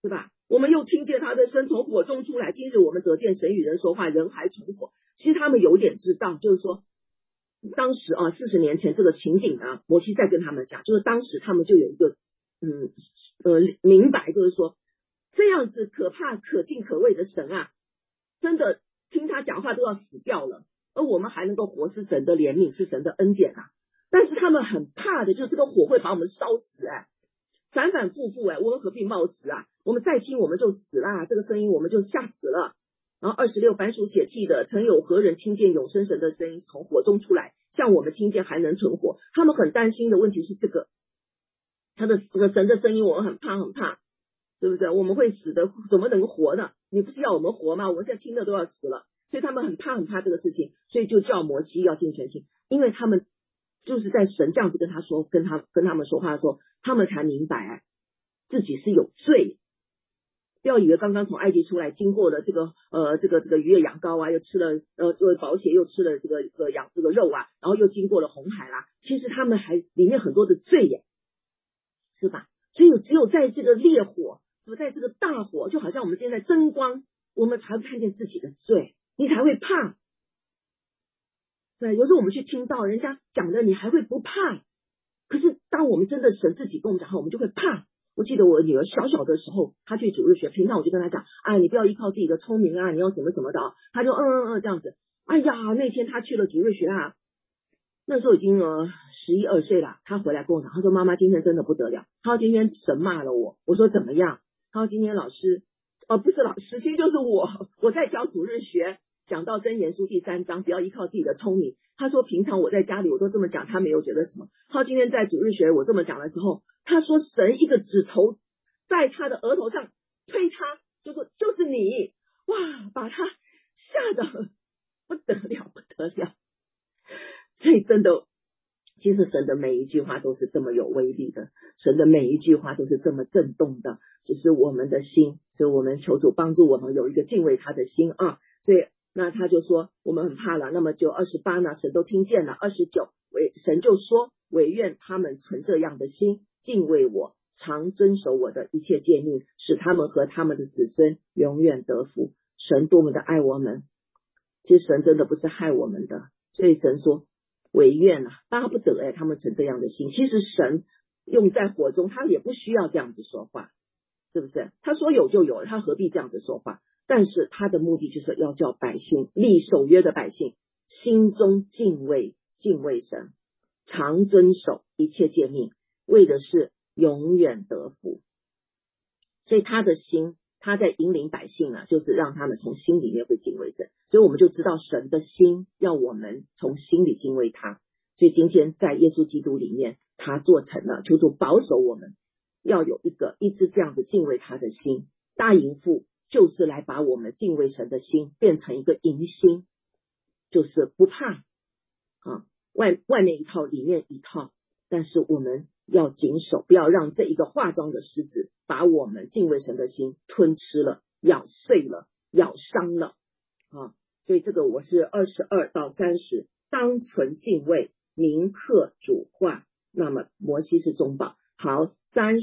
对吧？我们又听见他的声从火中出来，今日我们得见神与人说话，人还存活。其实他们有点知道，就是说当时40年前这个情景啊，摩西在跟他们讲，就是当时他们就有一个明白，就是说这样子可怕可敬可畏的神啊，真的听他讲话都要死掉了，而我们还能够活，是神的怜悯，是神的恩典啊。但是他们很怕的就是这个火会把我们烧死反反复复我们何必冒死啊？我们再听我们就死啦，这个声音我们就吓死了。然后26凡属血气的，曾有何人听见永生神的声音从火中出来，像我们听见还能存活？他们很担心的问题是这个，他的这个神的声音我们很怕很怕，是不是？我们会死的，怎么能活呢？你不是要我们活吗？我们现在听的都要死了，所以他们很怕很怕这个事情，所以就叫摩西要尽全心，因为他们就是在神这样子跟他说，跟他们说话的时候，他们才明白自己是有罪。不要以为刚刚从埃及出来，经过了这个逾越羊羔又吃了作为保险，又吃了这个肉然后又经过了红海啦，其实他们还里面很多的罪是吧？所以只有在这个烈火，是不是在这个大火，就好像我们现在争光，我们才会看见自己的罪，你才会怕。对，有时候我们去听到人家讲的，你还会不怕。可是当我们真的神自己跟我们讲话，我们就会怕。我记得我女儿小小的时候，她去主日学，平常我就跟她讲，你不要依靠自己的聪明你要什么什么的她就这样子。哎呀，那天她去了主日学那时候已经11、12岁了，她回来跟我讲，她说妈妈今天真的不得了，她说今天神骂了我。我说怎么样？她说今天老师不是老师，其实就是我在教主日学，讲到箴言书第3章，不要依靠自己的聪明。他说平常我在家里我都这么讲，他没有觉得什么。他今天在主日学我这么讲的时候，他说神一个指头在他的额头上推他，就说就是你，哇，把他吓得不得了不得了。所以真的，其实神的每一句话都是这么有威力的，神的每一句话都是这么震动的，只是我们的心。所以我们求主帮助我们有一个敬畏他的心所以那他就说我们很怕了，那么就28呢，神都听见了。29神就说，惟愿他们存这样的心，敬畏我，常遵守我的一切诫命，使他们和他们的子孙永远得福。神多么的爱我们，其实神真的不是害我们的，所以神说惟愿巴不得他们存这样的心。其实神用在火中，他也不需要这样子说话，是不是？他说有就有，他何必这样子说话？但是他的目的就是要叫百姓，立守约的百姓心中敬畏神，常遵守一切诫命，为的是永远得福。所以他的心，他在引领百姓就是让他们从心里面会敬畏神。所以我们就知道神的心要我们从心里敬畏他。所以今天在耶稣基督里面，他做成了，求主保守我们要有一直这样子敬畏他的心。大淫妇就是来把我们敬畏神的心变成一个淫心，就是不怕外面一套里面一套，但是我们要谨守，不要让这一个化妆的狮子把我们敬畏神的心吞吃了，咬碎了，咬伤了所以这个我是22到30，当存敬畏，铭刻主话。那么摩西是中保。好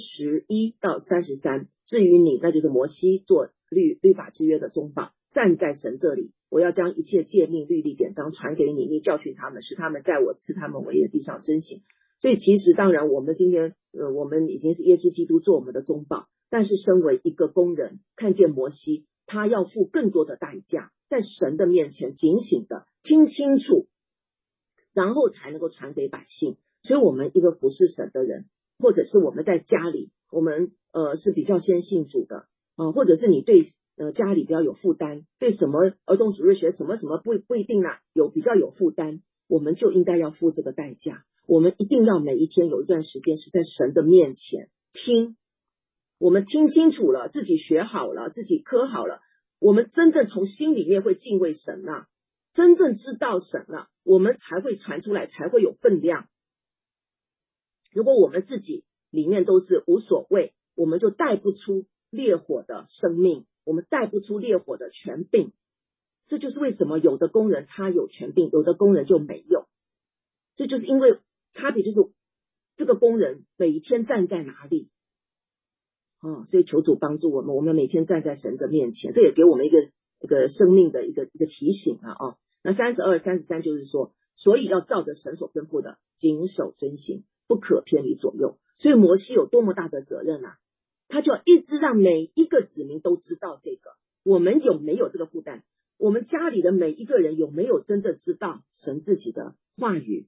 ，31到33，至于你，那就是摩西做律法之约的中保，站在神这里，我要将一切诫命律例典章传给你，你教训他们，使他们在我赐他们为业地上遵行。所以其实当然我们今天我们已经是耶稣基督做我们的中保，但是身为一个工人，看见摩西他要付更多的代价，在神的面前警醒的听清楚，然后才能够传给百姓。所以我们一个服侍神的人，或者是我们在家里，我们是比较先信主的或者是你对家里比较有负担，对什么儿童主日学什么什么不一定比较有负担，我们就应该要付这个代价。我们一定要每一天有一段时间是在神的面前听，我们听清楚了，自己学好了，自己科好了，我们真正从心里面会敬畏神真正知道神我们才会传出来，才会有分量。如果我们自己里面都是无所谓，我们就带不出烈火的生命，我们带不出烈火的权柄。这就是为什么有的工人他有权柄，有的工人就没有。这就是因为差别，就是这个工人每一天站在哪里， 所以求主帮助我们，我们每天站在神的面前，这也给我们一个生命的一个提醒啊。那32、33就是说，所以要照着神所吩咐的谨守遵行，不可偏离左右。所以摩西有多么大的责任啊，他就要一直让每一个子民都知道这个。我们有没有这个负担？我们家里的每一个人有没有真正知道神自己的话语？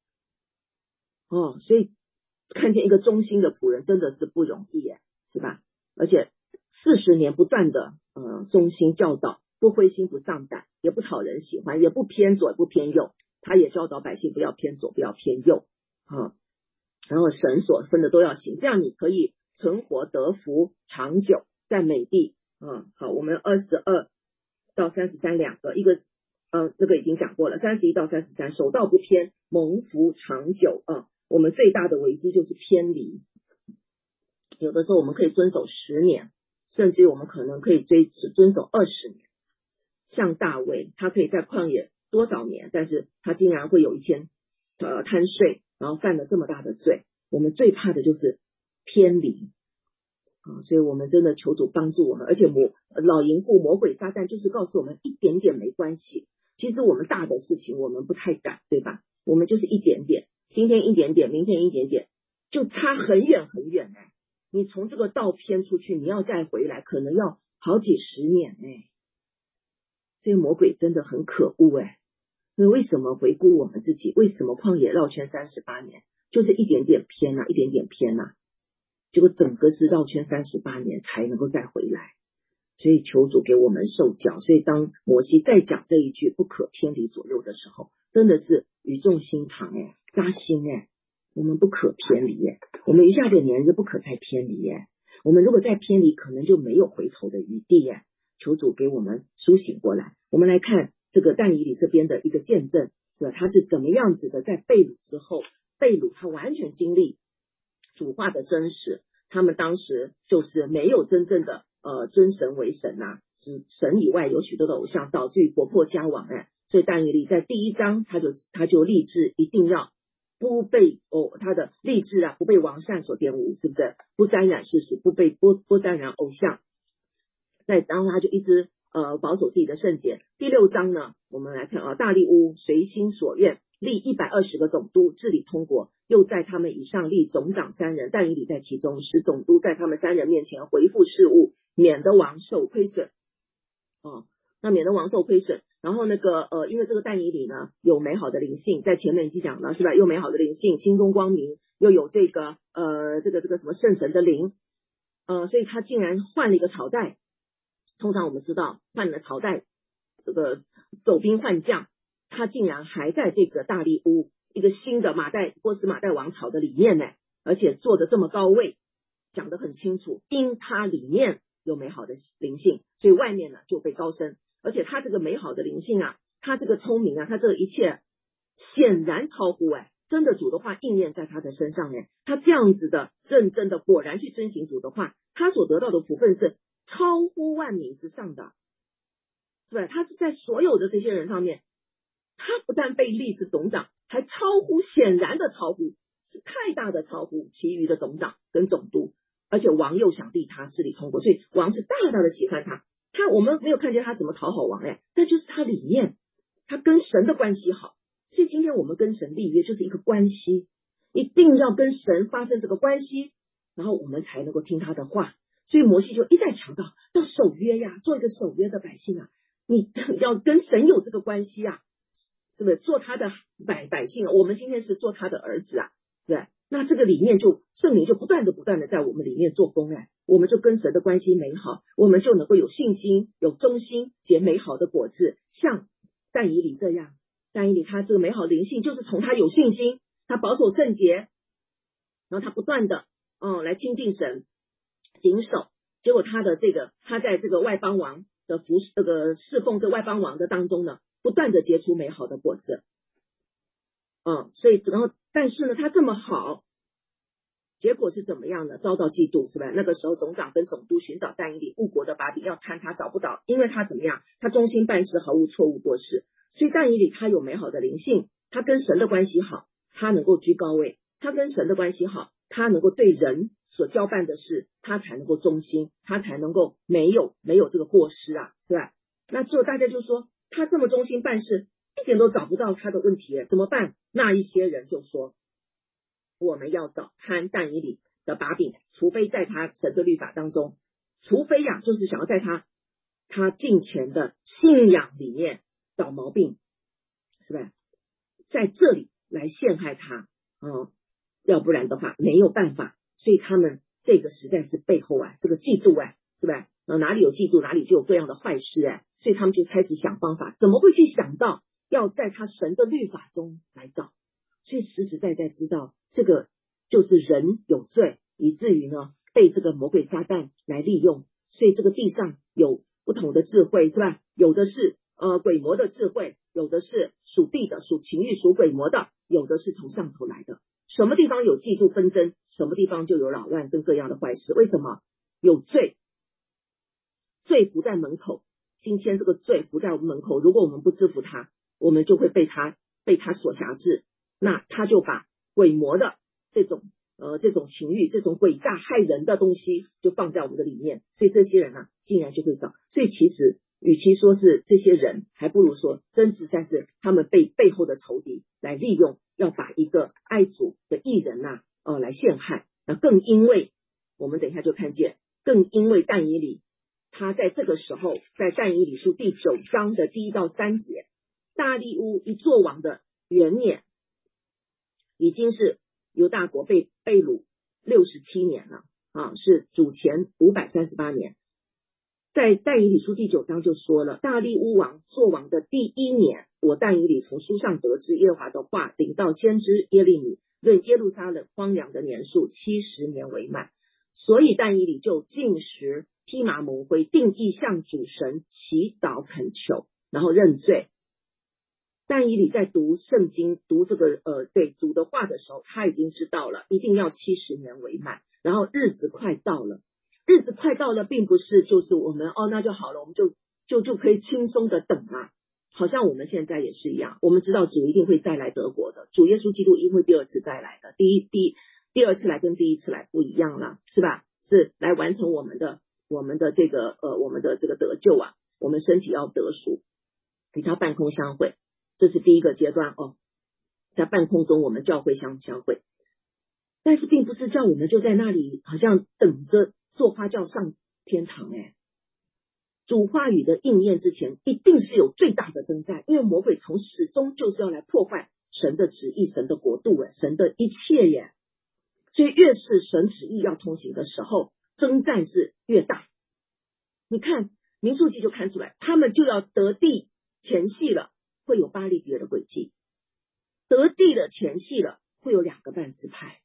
所以看见一个忠心的仆人真的是不容易耶，是吧？而且40年不断的忠心教导，不灰心不丧胆，也不讨人喜欢，也不偏左也不偏右，他也教导百姓不要偏左不要偏右然后神所分的都要行，这样你可以存活得福长久在美地好，我们22到33两个，一个这个已经讲过了，31到33守道不偏，蒙福长久我们最大的危机就是偏离，有的时候我们可以遵守10年，甚至于我们可能可以遵守20年。像大卫，他可以在旷野多少年，但是他竟然会有一天贪睡，然后犯了这么大的罪。我们最怕的就是偏离所以我们真的求主帮助我们。而且老淫妇魔鬼撒旦就是告诉我们一点点没关系，其实我们大的事情我们不太敢，对吧？我们就是一点点，今天一点点，明天一点点，就差很远很远你从这个道偏出去，你要再回来可能要好几十年所以魔鬼真的很可恶那为什么回顾我们自己，为什么旷野绕圈38年，就是一点点偏一点点偏结果整个是绕圈38年才能够再回来。所以求主给我们受教。所以当摩西再讲这一句不可偏离左右的时候，真的是语重心长扎心我们不可偏离我们余下的年日不可再偏离我们如果再偏离，可能就没有回头的余地求主给我们苏醒过来。我们来看这个但以理这边的一个见证，是吧？他是怎么样子的，在被掳之后，被掳他完全经历主话的真实，他们当时就是没有真正的尊神为神只神以外有许多的偶像，导致于国破家亡所以但以理在第1章他就立志一定要不被他的立志不被王善所玷污，是不是？不沾染世俗，不沾染偶像。然后他就一直保守自己的圣洁。第6章呢，我们来看大利乌随心所愿立120个总督治理通国，又在他们以上立总长3人，但以理在其中，使总督在他们3人面前回复事务，免得王受亏损那免得王受亏损。然后因为这个但以理呢有美好的灵性，在前面已经讲了，是吧？又美好的灵性，心中光明，又有这个什么圣神的灵所以他竟然换了一个朝代。通常我们知道换了朝代，这个走兵换将，他竟然还在这个大利乌一个新的波斯马代王朝的里面而且坐得这么高位，讲得很清楚，因他里面有美好的灵性，所以外面呢就被高升。而且他这个美好的灵性他这个聪明他这个一切显然超乎真的主的话应验在他的身上他这样子的认真的果然去遵行主的话，他所得到的福分是超乎万民之上的，是吧？他是在所有的这些人上面，他不但被立是总长，还显然的超乎，是太大的超乎其余的总长跟总督。而且王又想立他治理通国，所以王是大大的喜欢他。我们没有看见他怎么讨好王但就是他里面他跟神的关系好。所以今天我们跟神立约就是一个关系，一定要跟神发生这个关系，然后我们才能够听他的话。所以摩西就一再强调要守约做一个守约的百姓你要跟神有这个关系是不是？做他的百姓我们今天是做他的儿子是吧？那这个里面圣灵就不断的在我们里面做工我们就跟神的关系美好，我们就能够有信心有忠心结美好的果子，像但以理这样。但以理他这个美好的灵性就是从他有信心，他保守圣洁，然后他不断的来亲近神谨守，结果他在这个外邦王的侍奉这外邦王的当中呢，不断的结出美好的果子所以但是呢他这么好，结果是怎么样呢？遭到嫉妒，是吧？那个时候总长跟总督寻找但以理误国的把柄要参他，找不到，因为他怎么样？他忠心办事，毫无错误过失。所以但以理他有美好的灵性，他跟神的关系好，他能够居高位，他跟神的关系好， 他能够对人所交办的事，他才能够忠心，他才能够没有这个过失啊，是吧？那之后大家就说他这么忠心办事，一点都找不到他的问题，怎么办？那一些人就说，我们要找参但以理的把柄，除非在他神的律法当中，除非呀，就是想要在他敬虔的信仰里面找毛病，是吧？在这里来陷害他，要不然的话没有办法。所以他们这个实在是背后啊，这个嫉妒啊，是吧？哪里有嫉妒，哪里就有各样的坏事啊。所以他们就开始想方法，怎么会去想到要在他神的律法中来找？所以实实在在知道这个就是人有罪，以至于呢被这个魔鬼撒旦来利用。所以这个地上有不同的智慧，是吧？有的是鬼魔的智慧，有的是属地的，属情欲属鬼魔的，有的是从上头来的。什么地方有嫉妒纷争，什么地方就有扰乱跟各样的坏事。为什么？有罪，罪伏在门口。今天这个罪伏在我们门口，如果我们不制服它，我们就会被它所辖制。那他就把鬼魔的这种情欲，这种诡诈害人的东西就放在我们的里面。所以这些人啊，竟然就会找。所以其实与其说是这些人，还不如说真实在是他们被背后的仇敌来利用，要把一个爱主的义人来陷害。那更因为我们等一下就看见，更因为但以理他在这个时候，在但以理书第9章的1到3节，大利乌一作王的元年，已经是犹大国被掳67年了是主前538年。在但以理书第9章就说了，大利乌王作王的第1年，我但以理从书上得知耶和华的话，领到先知耶利米，论耶路撒冷荒凉的年数70年为满。所以但以理就禁食，披麻蒙灰，定义向主神祈祷恳求，然后认罪。但以理在读圣经，读这个对主的话的时候，他已经知道了一定要70年为满，然后日子快到了。日子快到了，并不是就是我们那就好了，我们就可以轻松的等啊。好像我们现在也是一样，我们知道主一定会再来德国的，主耶稣基督一定会第二次再来的。第二次来跟第一次来不一样了，是吧？是来完成我们的这个我们的这个得救啊，我们身体要得赎，与他半空相会，这是第一个阶段在半空中我们教会相会。但是并不是叫我们就在那里好像等着坐花轿上天堂主话语的应验之前，一定是有最大的征战，因为魔鬼从始终就是要来破坏神的旨意、神的国度神的一切耶。所以越是神旨意要通行的时候，征战是越大。你看民数记就看出来，他们就要得地前夕了，会有巴力别的诡计；得地的前夕了，会有2个半支派。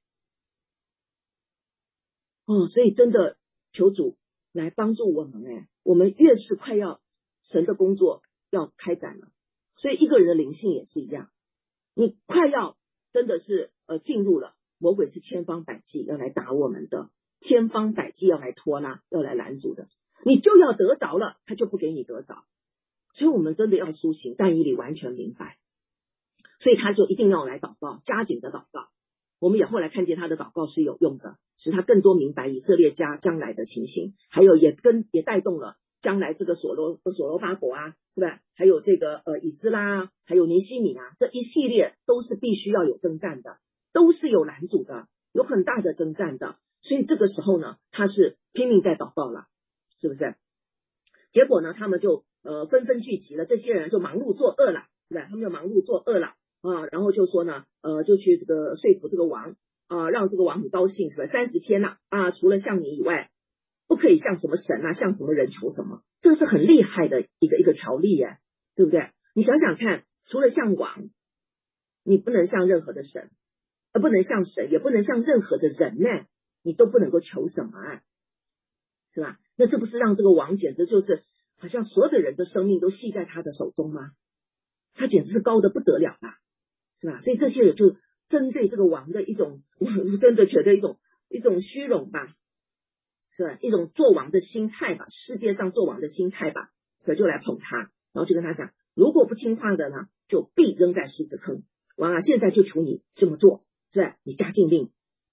所以真的求主来帮助我们我们越是快要神的工作要开展了，所以一个人的灵性也是一样，你快要真的是进入了，魔鬼是千方百计要来打我们的，千方百计要来拖拉，要来拦阻的。你就要得着了，他就不给你得着。所以我们真的要苏醒，但以理完全明白，所以他就一定要来祷告，加紧的祷告。我们也后来看见他的祷告是有用的，使他更多明白以色列家将来的情形，还有也带动了将来这个所罗巴国是吧？还有这个以斯拉还有尼希米这一系列都是必须要有征战的，都是有拦阻的，有很大的征战的。所以这个时候呢，他是拼命在祷告了，是不是？结果呢，他们就纷纷聚集了，这些人就忙碌作恶了，是吧？他们就忙碌作恶了然后就说呢就去这个说服这个王让这个王很高兴，是吧？30天除了向你以外，不可以向什么神向什么人求什么。这个是很厉害的一个条例对不对？你想想看，除了向王，你不能向任何的神，不能向神，也不能向任何的人你都不能够求什么是吧？那这不是让这个王简直就是好像所有的人的生命都系在他的手中吗？他简直是高的不得了是吧？所以这些人就针对这个王的一种，我真的觉得一种虚荣吧，是吧？一种做王的心态吧，世界上做王的心态吧，所以就来捧他，然后就跟他讲，如果不听话的呢，就必扔在狮子坑。王现在就求你这么做，是吧？你下禁令，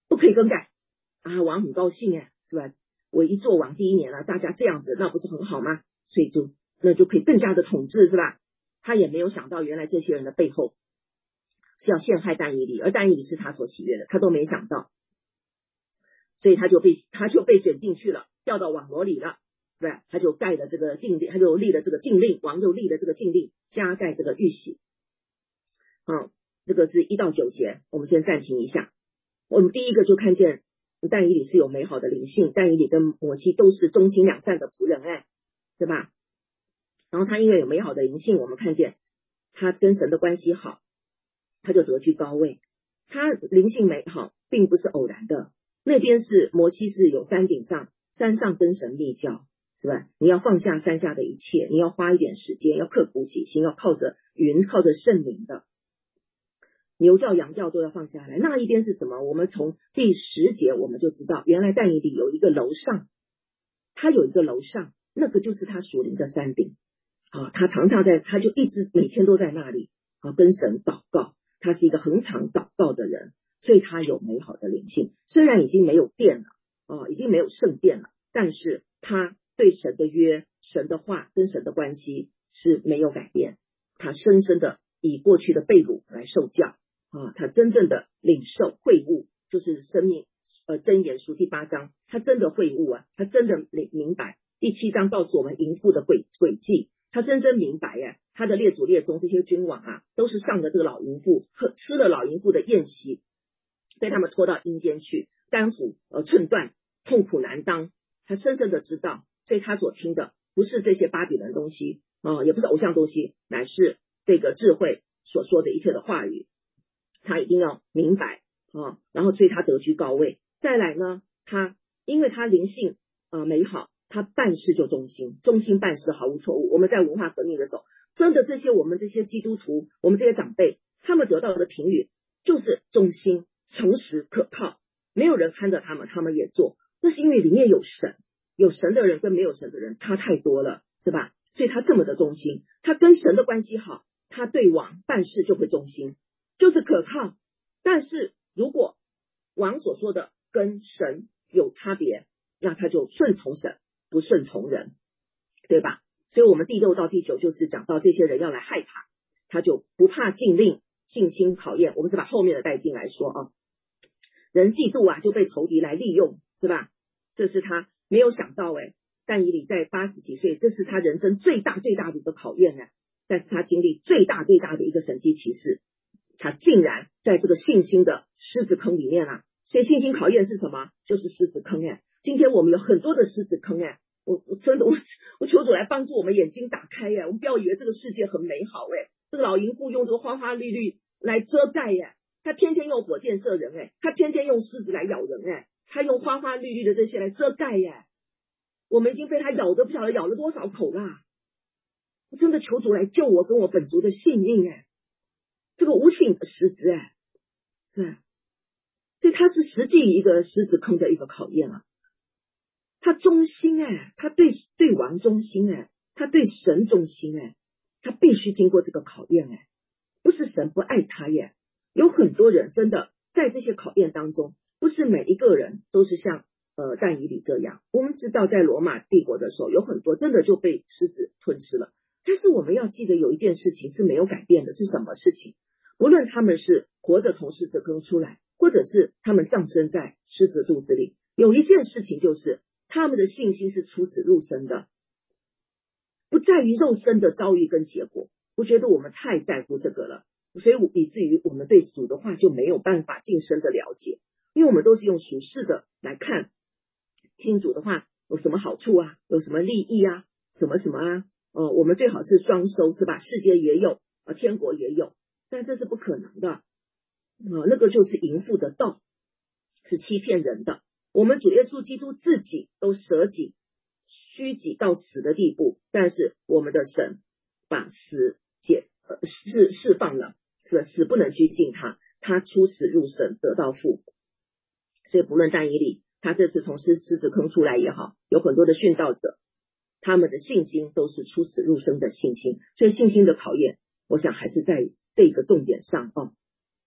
不可以更改啊。王很高兴是吧？我一做王第1年了，大家这样子，那不是很好吗？所以那就可以更加的统治，是吧？他也没有想到，原来这些人的背后是要陷害但以理，而但以理是他所喜悦的，他都没想到，所以他就被卷进去了，掉到网罗里了，是吧？他就盖了这个禁令，他就立了这个禁令，王就立了这个禁令，加盖这个玉玺。这个是1到9节，我们先暂停一下。我们第一个就看见但以理是有美好的灵性，但以理跟摩西都是忠心良善的仆人，对吧？然后他因为有美好的灵性，我们看见他跟神的关系好，他就得居高位。他灵性美好并不是偶然的，那边是摩西是有山上跟神立交，是吧？你要放下山下的一切，你要花一点时间，要刻苦己心，要靠着云，靠着圣灵的。牛叫羊叫都要放下来。那一边是什么？我们从第10节我们就知道，原来但以理有一个楼上，他有一个楼上，那个就是他属灵的山顶他常常他就一直每天都在那里跟神祷告，他是一个恒常祷告的人，所以他有美好的灵性。虽然已经没有殿了已经没有圣殿了，但是他对神的约、神的话跟神的关系是没有改变，他深深的以过去的被掳来受教他真正的领受会悟，就是生命箴言书第8章，他真的会悟他真的明白。第7章告诉我们淫妇的诡计，他深深明白他的列祖列宗这些君王都是上了这个老淫妇，吃了老淫妇的宴席，被他们拖到阴间去，肝腑寸断，痛苦难当。他深深的知道，所以他所听的不是这些巴比伦东西也不是偶像东西，乃是这个智慧所说的一切的话语，他一定要明白然后所以他得居高位。再来呢，因为他灵性美好，他办事就忠心办事毫无错误。我们在文化革命的时候，真的我们这些基督徒，我们这些长辈，他们得到的评语就是忠心、诚实、可靠，没有人看着他们也做。那是因为里面有神的人跟没有神的人差太多了，是吧？所以他这么的忠心，他跟神的关系好，他对王办事就会忠心，就是可靠。但是如果王所说的跟神有差别，那他就顺从神，不顺从人，对吧？所以我们第6到第9就是讲到这些人要来害他，他就不怕禁令，信心考验。我们是把后面的带进来说人嫉妒就被仇敌来利用，是吧？这是他没有想到但以理在80几岁，这是他人生最大的一个考验但是他经历最大的一个神迹奇事，他竟然在这个信心的狮子坑里面所以信心考验是什么？就是狮子坑今天我们有很多的狮子坑我真的我求主来帮助我们眼睛打开我们不要以为这个世界很美好这个老淫妇用这个花花绿绿来遮盖他天天用火箭射人他天天用狮子来咬人他用花花绿绿的这些来遮盖我们已经被他咬得不晓得咬了多少口啦！我真的求主来救我跟我本族的性命这个无形的狮子是吧？所以他是实际一个狮子坑的一个考验他忠心他对王忠心他对神忠心他必须经过这个考验不是神不爱他有很多人真的在这些考验当中，不是每一个人都是像但以理这样。我们知道在罗马帝国的时候，有很多真的就被狮子吞吃了，但是我们要记得有一件事情是没有改变的，是什么事情？无论他们是活着从狮子坑出来，或者是他们葬身在狮子肚子里，有一件事情就是他们的信心是出死入生的，不在于肉身的遭遇跟结果。我觉得我们太在乎这个了，所以以至于我们对主的话就没有办法近身的了解，因为我们都是用属世的来看听主的话有什么好处有什么利益什么什么我们最好是双收，是吧？世界也有天国也有，但这是不可能的那个就是淫妇的道，是欺骗人的。我们主耶稣基督自己都舍己虚己到死的地步，但是我们的神把死释放了，是吧？死不能拘禁他出死入生，得到复活。所以不论但以理他这次从狮子坑出来也好，有很多的殉道者，他们的信心都是出死入生的信心。所以信心的考验，我想还是在这个重点上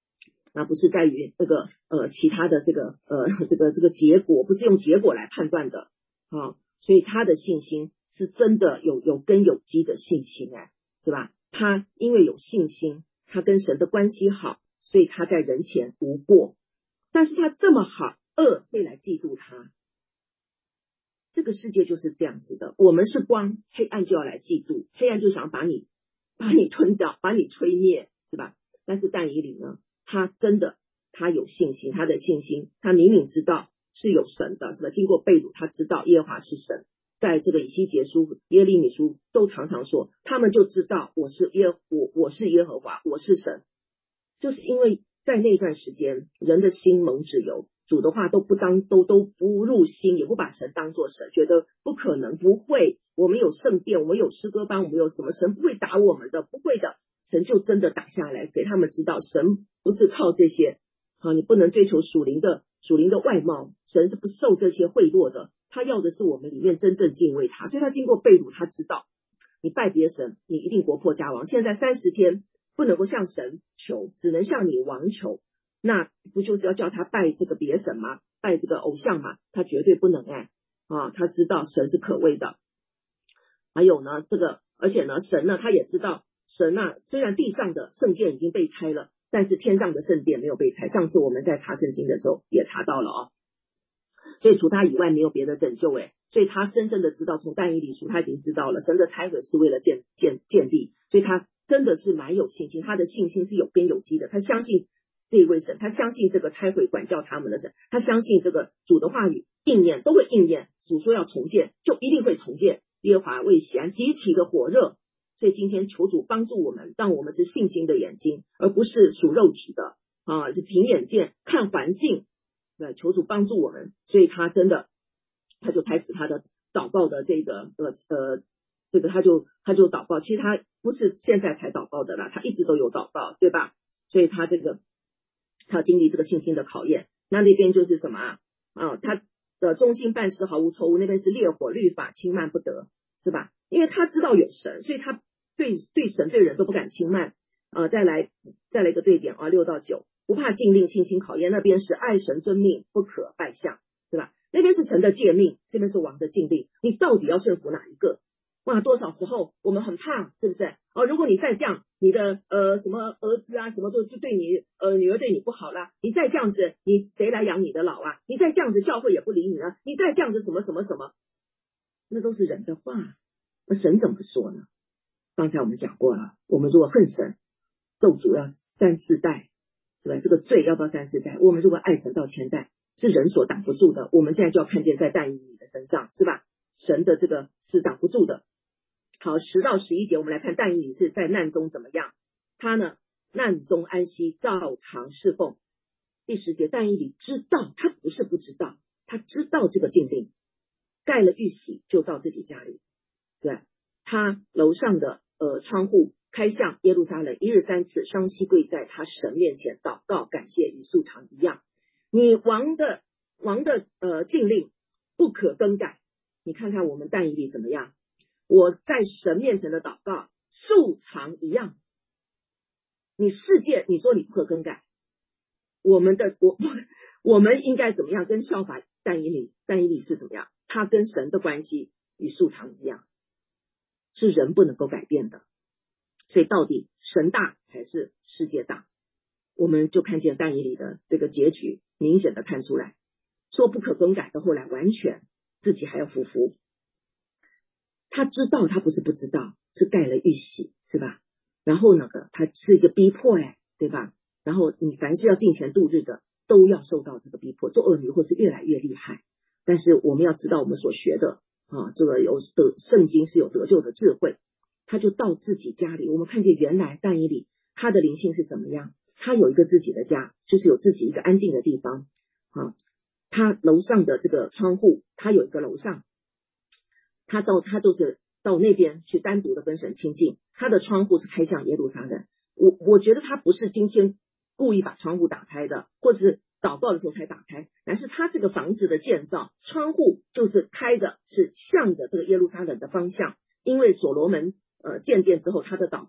那不是在于那个其他的这个结果，不是用结果来判断的啊，所以他的信心是真的有根有基的信心是吧？他因为有信心，他跟神的关系好，所以他在人前无过。但是他这么好，恶会来嫉妒他。这个世界就是这样子的，我们是光，黑暗就要来嫉妒，黑暗就想把你吞掉，把你吹灭，是吧？但是但以理呢，他真的他有信心，他的信心，他明明知道是有神的，是吧？经过被掳，他知道耶和华是神。在这个以西结书、耶利米书都常常说，他们就知道我是耶和华，我是神。就是因为在那段时间，人的心蒙脂油，主的话都不入心，也不把神当作神，觉得不可能，不会。我们有圣殿，我们有诗歌班，我们有什么，神不会打我们的，不会的。神就真的打下来，给他们知道，神不是靠这些你不能追求属灵的外貌，神是不受这些贿赂的，他要的是我们里面真正敬畏他。所以他经过被掳，他知道你拜别神，你一定国破家亡。现在30天不能够向神求，只能向你王求，那不就是要叫他拜这个别神吗？拜这个偶像吗？他绝对不能他知道神是可畏的。还有呢，而且呢，神呢，他也知道，神虽然地上的圣殿已经被拆了，但是天上的圣殿没有被拆。上次我们在查圣经的时候也查到了所以除他以外没有别的拯救所以他深深的知道，从但以理书他已经知道了，神的拆毁是为了建立，所以他真的是蛮有信心，他的信心是有根有基的，他相信这一位神，他相信这个拆毁管教他们的神，他相信这个主的话语应验都会应验，主说要重建就一定会重建，耶和华为喜安极其的火热。所以今天求主帮助我们，让我们是信心的眼睛，而不是属肉体的就凭眼见看环境。对，求主帮助我们。所以他真的他就开始他的祷告的这个他就祷告，其实他不是现在才祷告的啦，他一直都有祷告，对吧？所以他经历这个信心的考验。那边就是什么他的忠心办事毫无错误，那边是烈火律法轻慢不得，是吧？因为他知道有神，所以他对神对人都不敢轻慢再来一个对点6到9，不怕禁令信心考验，那边是爱神遵命不可败相，对吧？那边是神的诫命，这边是王的禁令，你到底要顺服哪一个？哇，多少时候我们很怕，是不是如果你再这样，你的什么儿子什么就对你女儿对你不好啦，你再这样子，你谁来养你的老你再这样子，教会也不理你了，你再这样子什么什么什么，那都是人的话，那神怎么说呢？刚才我们讲过了，我们如果恨神，咒诅要3、4代，是吧？这个罪要到3、4代，我们如果爱神到1000代，是人所挡不住的。我们现在就要看见在但以理的身上，是吧？神的这个是挡不住的。好，10到11节我们来看但以理是在难中怎么样。他呢，难中安息，照常侍奉。第10节，但以理知道，他不是不知道，他知道这个禁令，盖了玉玺就到自己家里，是吧？他楼上的窗户开向耶路撒冷，一日3次，双膝跪在他神面前祷告感谢，与素常一样。你王的禁令不可更改。你看看我们但以理怎么样？我在神面前的祷告素常一样。你世界你说你不可更改，我们应该怎么样跟效法但以理是怎么样？他跟神的关系与素常一样，是人不能够改变的。所以到底神大还是世界大？我们就看见但以理的这个结局明显的看出来，说不可更改的，后来完全自己还要服服。他知道，他不是不知道，是盖了玉玺，是吧？然后他是一个逼迫对吧？然后你凡是要金钱度日的，都要受到这个逼迫，做恶女或是越来越厉害。但是我们要知道我们所学的这个圣经是有得救的智慧。他就到自己家里，我们看见原来但以理他的灵性是怎么样？他有一个自己的家，就是有自己一个安静的地方他楼上的这个窗户，他有一个楼上，他就是到那边去单独的跟神亲近，他的窗户是开向耶路撒冷。我觉得他不是今天故意把窗户打开的，或者是祷告的时候才打开，但是他这个房子的建造，窗户就是开的，是向着这个耶路撒冷的方向。因为所罗门建殿之后，他的祷告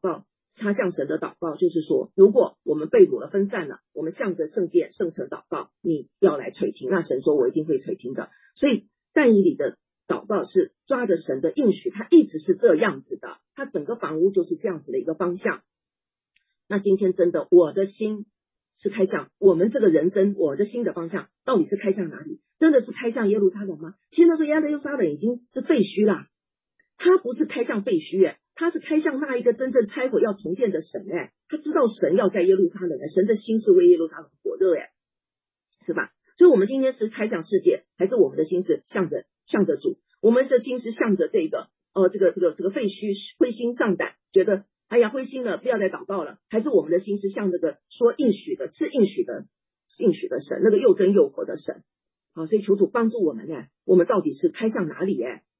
他向神的祷告就是说，如果我们被掳了分散了，我们向着圣殿圣城祷告，你要来垂听，那神说我一定会垂听的。所以但以理的祷告是抓着神的应许，他一直是这样子的，他整个房屋就是这样子的一个方向。那今天真的我的心是开向我们这个人生，我的心的方向到底是开向哪里？真的是开向耶路撒冷吗？其实那时候耶路撒冷已经是废墟啦，他不是开向废墟他是开向那一个真正拆毁要重建的神他知道神要在耶路撒冷神的心是为耶路撒冷火热是吧？所以我们今天是开向世界，还是我们的心是向着主？我们的心是向着这个这个废墟灰心丧胆，觉得哎呀灰心了，不要再祷告了，还是我们的心是向这个说应许的是应许的神，那个又真又活的神。好，所以求主帮助我们我们到底是开向哪里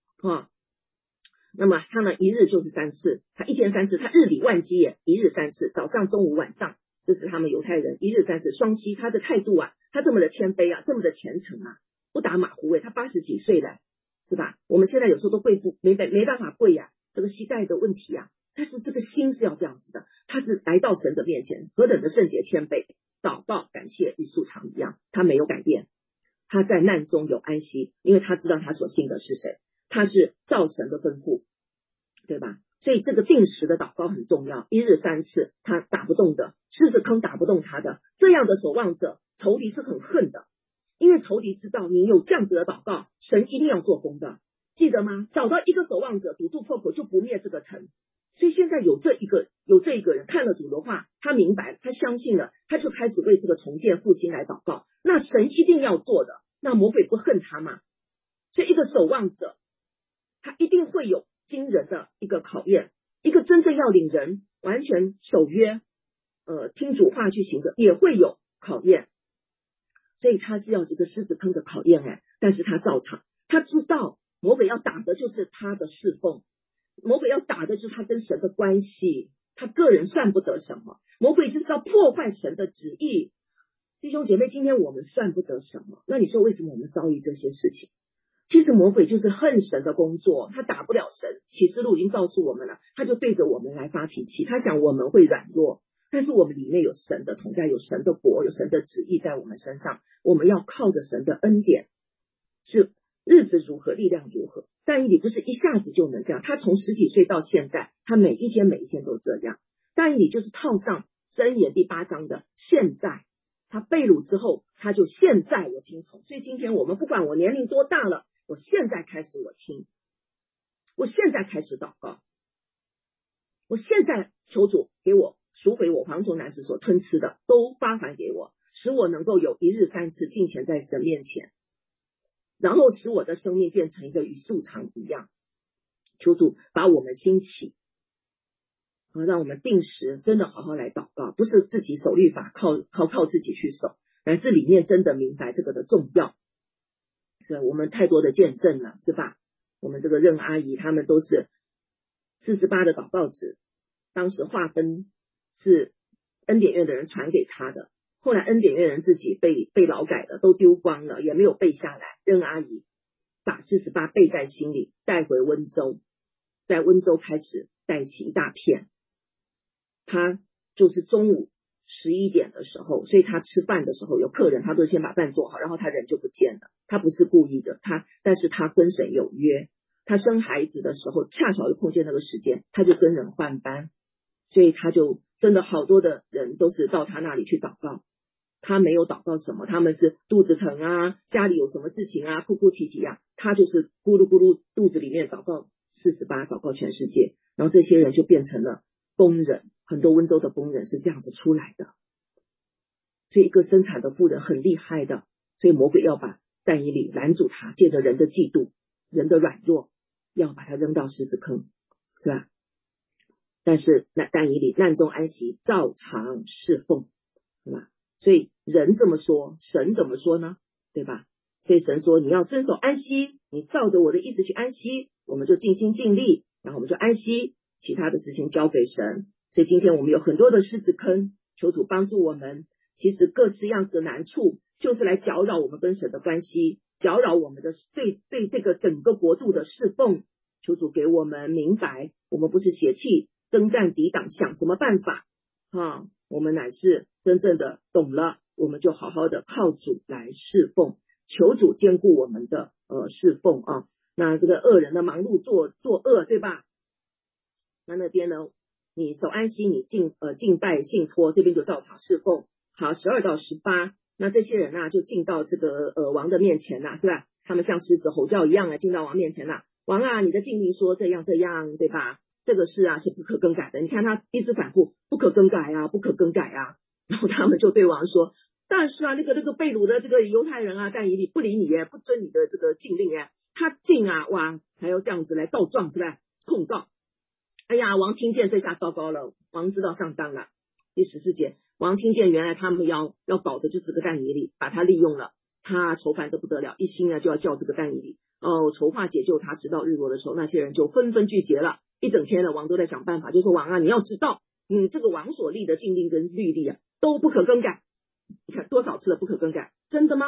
那么他呢一日就是3次，他一天3次，他日理万机一日3次，早上中午晚上，这是他们犹太人一日3次双息。他的态度他这么的谦卑这么的虔诚不打马虎他80几岁了是吧？我们现在有时候都没办法跪这个膝盖的问题但是这个心是要这样子的，他是来到神的面前，何等的圣洁谦卑，祷告感谢与素常一样，他没有改变，他在难中有安息，因为他知道他所信的是谁，他是照神的吩咐，对吧？所以这个定时的祷告很重要，一日3次，他打不动的，狮子坑打不动他的，这样的守望者，仇敌是很恨的，因为仇敌知道你有这样子的祷告，神一定要做工的，记得吗？找到一个守望者，堵住破口就不灭这个城。所以现在有这一个人看了主的话，他明白，他相信了，他就开始为这个重建复兴来祷告，那神一定要做的，那魔鬼不恨他吗？所以一个守望者，他一定会有惊人的一个考验，一个真正要领人完全守约听主话去行的也会有考验，所以他是要这个狮子坑的考验但是他照常，他知道魔鬼要打的就是他的侍奉，魔鬼要打的就是他跟神的关系，他个人算不得什么，魔鬼就是要破坏神的旨意。弟兄姐妹，今天我们算不得什么，那你说为什么我们遭遇这些事情？其实魔鬼就是恨神的工作，他打不了神，启示录已经告诉我们了，他就对着我们来发脾气，他想我们会软弱，但是我们里面有神的同在，有神的国，有神的旨意在我们身上，我们要靠着神的恩典，是日子如何力量如何。但以理不是一下子就能这样，他从10几岁到现在，他每一天都这样。但以理就是套上箴言第8章的现在，他被掳之后，他就现在我听从。所以今天我们不管我年龄多大了，我现在开始我听，我现在开始祷告，我现在求主给我赎回我蝗虫男子所吞吃的，都发还给我，使我能够有一日3次敬虔在神面前，然后使我的生命变成一个与素常一样。求主把我们兴起，让我们定时真的好好来祷告，不是自己守律法靠自己去守，乃是里面真的明白这个的重要。是我们太多的见证了，是吧？我们这个任阿姨他们都是48的祷告纸，当时划分是恩典院的人传给他的，后来恩典院人自己被劳改了，都丢光了，也没有背下来。任阿姨把48背在心里，带回温州，在温州开始带起一大片。他就是中午11点的时候，所以他吃饭的时候有客人，他都先把饭做好，然后他人就不见了。他不是故意的，但是他跟神有约，他生孩子的时候恰巧就碰见那个时间，他就跟人换班，所以他就真的好多的人都是到他那里去祷告。他没有祷告什么，他们是肚子疼家里有什么事情哭哭啼啼他就是咕噜咕噜肚子里面祷告48，祷告全世界，然后这些人就变成了工人，很多温州的工人是这样子出来的。所以一个生产的妇人很厉害的，所以魔鬼要把但以理拦住他，借着人的嫉妒，人的软弱，要把他扔到狮子坑，是吧？但是但以理难中安息，照常侍奉，是吧？所以人这么说，神怎么说呢？对吧？所以神说你要遵守安息，你照着我的意思去安息，我们就尽心尽力，然后我们就安息，其他的事情交给神。所以今天我们有很多的狮子坑，求主帮助我们。其实各式样子的难处就是来搅扰我们跟神的关系，搅扰我们的对这个整个国度的侍奉。求主给我们明白，我们不是血气征战抵挡，想什么办法啊？我们乃是真正的懂了，我们就好好的靠主来侍奉，求主兼顾我们的侍奉啊。那这个恶人的忙碌作恶，对吧？那边呢，你守安息，你敬拜信托，这边就照常侍奉。好，12到18，那这些人啊就进到这个王的面前啦，是吧？他们像狮子吼叫一样的进到王面前啦。王啊，你的禁令说这样，对吧？这个事啊是不可更改的。你看他一直反复，不可更改啊，不可更改啊。然后他们就对王说，但是啊，那个被掳的这个犹太人啊，但以理不理你耶，不遵你的这个禁令耶，他进啊，哇，还要这样子来告状，是吧？控告。哎呀，王听见这下糟糕了，王知道上当了。第14节，王听见原来他们要搞的就是个但以理，把他利用了，他愁烦得不得了，一心呢就要叫这个但以理筹划解救他，直到日落的时候，那些人就纷纷聚结了，一整天了，王都在想办法，就说王啊，你要知道，这个王所立的禁令跟律例啊都不可更改。你看多少次了不可更改，真的吗？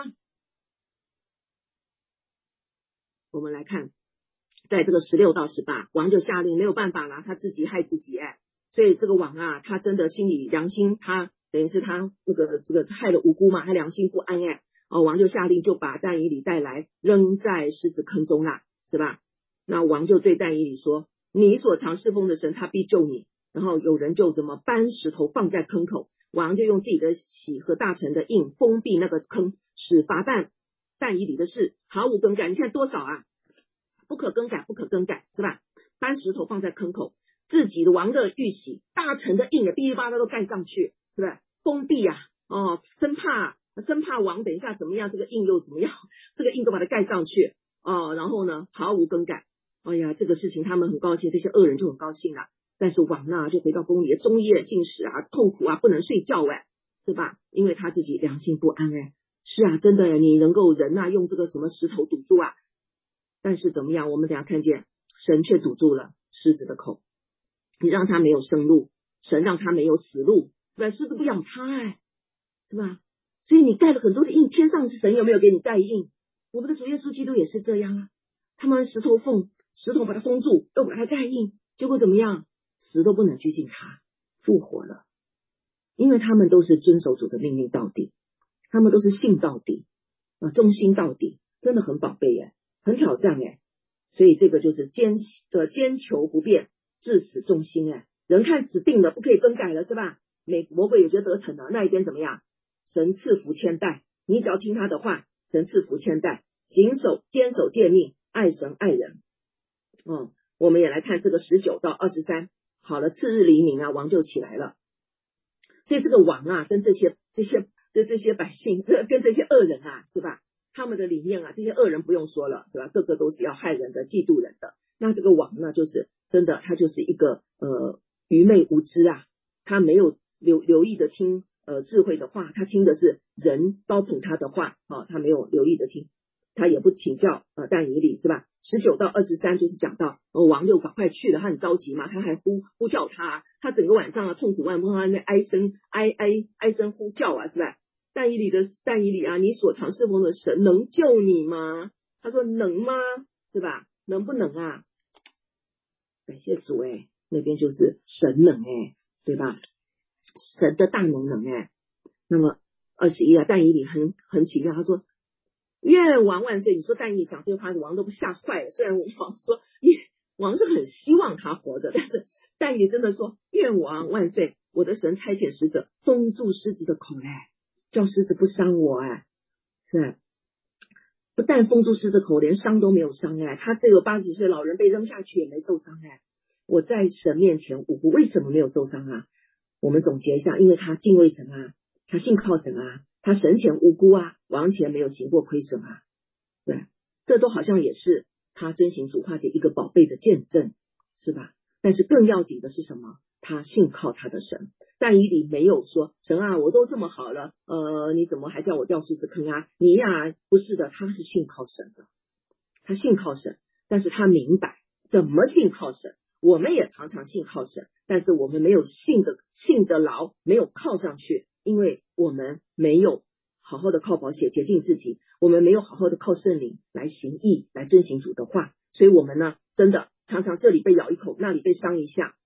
我们来看在这个16到18，王就下令，没有办法了，他自己害自己所以这个王啊，他真的心里良心，他等于是他这个害了无辜嘛，他良心不安王就下令就把但以理带来扔在狮子坑中啦，是吧？那王就对但以理说，你所常侍奉的神他必救你。然后有人就怎么搬石头放在坑口，王就用自己的玺和大臣的印封闭那个坑，使罚但以理的事毫无更改。你看多少啊，不可更改，不可更改，是吧？搬石头放在坑口，自己的王的玉玺、大臣的印也噼里啪啦都盖上去，是吧？封闭啊，生怕王等一下怎么样，这个印又怎么样，这个印都把它盖上去然后呢毫无更改。哎呀，这个事情他们很高兴，这些恶人就很高兴了。但是王啊就回到宫里，终夜禁食啊，痛苦啊，不能睡觉是吧？因为他自己良心不安是啊，真的你能够人啊用这个什么石头堵住啊，但是怎么样？我们等一下看见神却堵住了狮子的口，你让他没有生路，神让他没有死路，对吧？狮子不咬他是吧？所以你盖了很多的印，天上神有没有给你盖印？我们的主耶稣基督也是这样啊，他们石头把它封住，又把它盖印，结果怎么样？死都不能拘禁他，复活了。因为他们都是遵守主的命令到底，他们都是信到底忠心到底，真的很宝贝很挑战所以这个就是坚求不变，至死忠心人看死定了，不可以更改了，是吧？魔鬼也觉得得逞了，那一边怎么样？神赐福千代，你只要听他的话，神赐福千代，坚守诫命，爱神爱人我们也来看这个19到23。好了，次日黎明啊，王就起来了。所以这个王啊，跟这些百姓，跟这些恶人是吧？他们的理念这些恶人不用说了，是吧？个个都是要害人的、嫉妒人的。那这个王呢，就是真的，他就是一个愚昧无知他没有留意的听智慧的话，他听的是人高捧他的话他没有留意的听，他也不请教但以理，是吧？19到23就是讲到王就赶快去了，他很着急嘛，他还呼叫他整个晚上痛苦万分，他那哀声呼叫是吧？但以理你所常侍奉的神能救你吗？他说能吗？是吧？能不能感谢主那边就是神能对吧？神的大能那么21但以理很奇妙，他说愿王万岁。你说但以理讲这句话，王都不吓坏了。虽然王说王是很希望他活着，但是但以理真的说愿王万岁，我的神差遣使者封住狮子的口叫狮子不伤我是不但封住狮子口，连伤都没有伤他这个80几岁老人被扔下去也没受伤我在神面前无辜，为什么没有受伤我们总结一下，因为他敬畏神他信靠神他神前无辜王前没有行过亏损对，这都好像也是他遵行主话的一个宝贝的见证，是吧？但是更要紧的是什么？他信靠他的神。但以理没有说神我都这么好了你怎么还叫我掉狮子坑你不是的，他是信靠神的，他信靠神，但是他明白怎么信靠神。我们也常常信靠神，但是我们没有信得牢，没有靠上去，因为我们没有好好的靠宝血洁净自己，我们没有好好的靠圣灵来行义，来遵行主的话，所以我们呢真的常常这里被咬一口，那里被伤一下，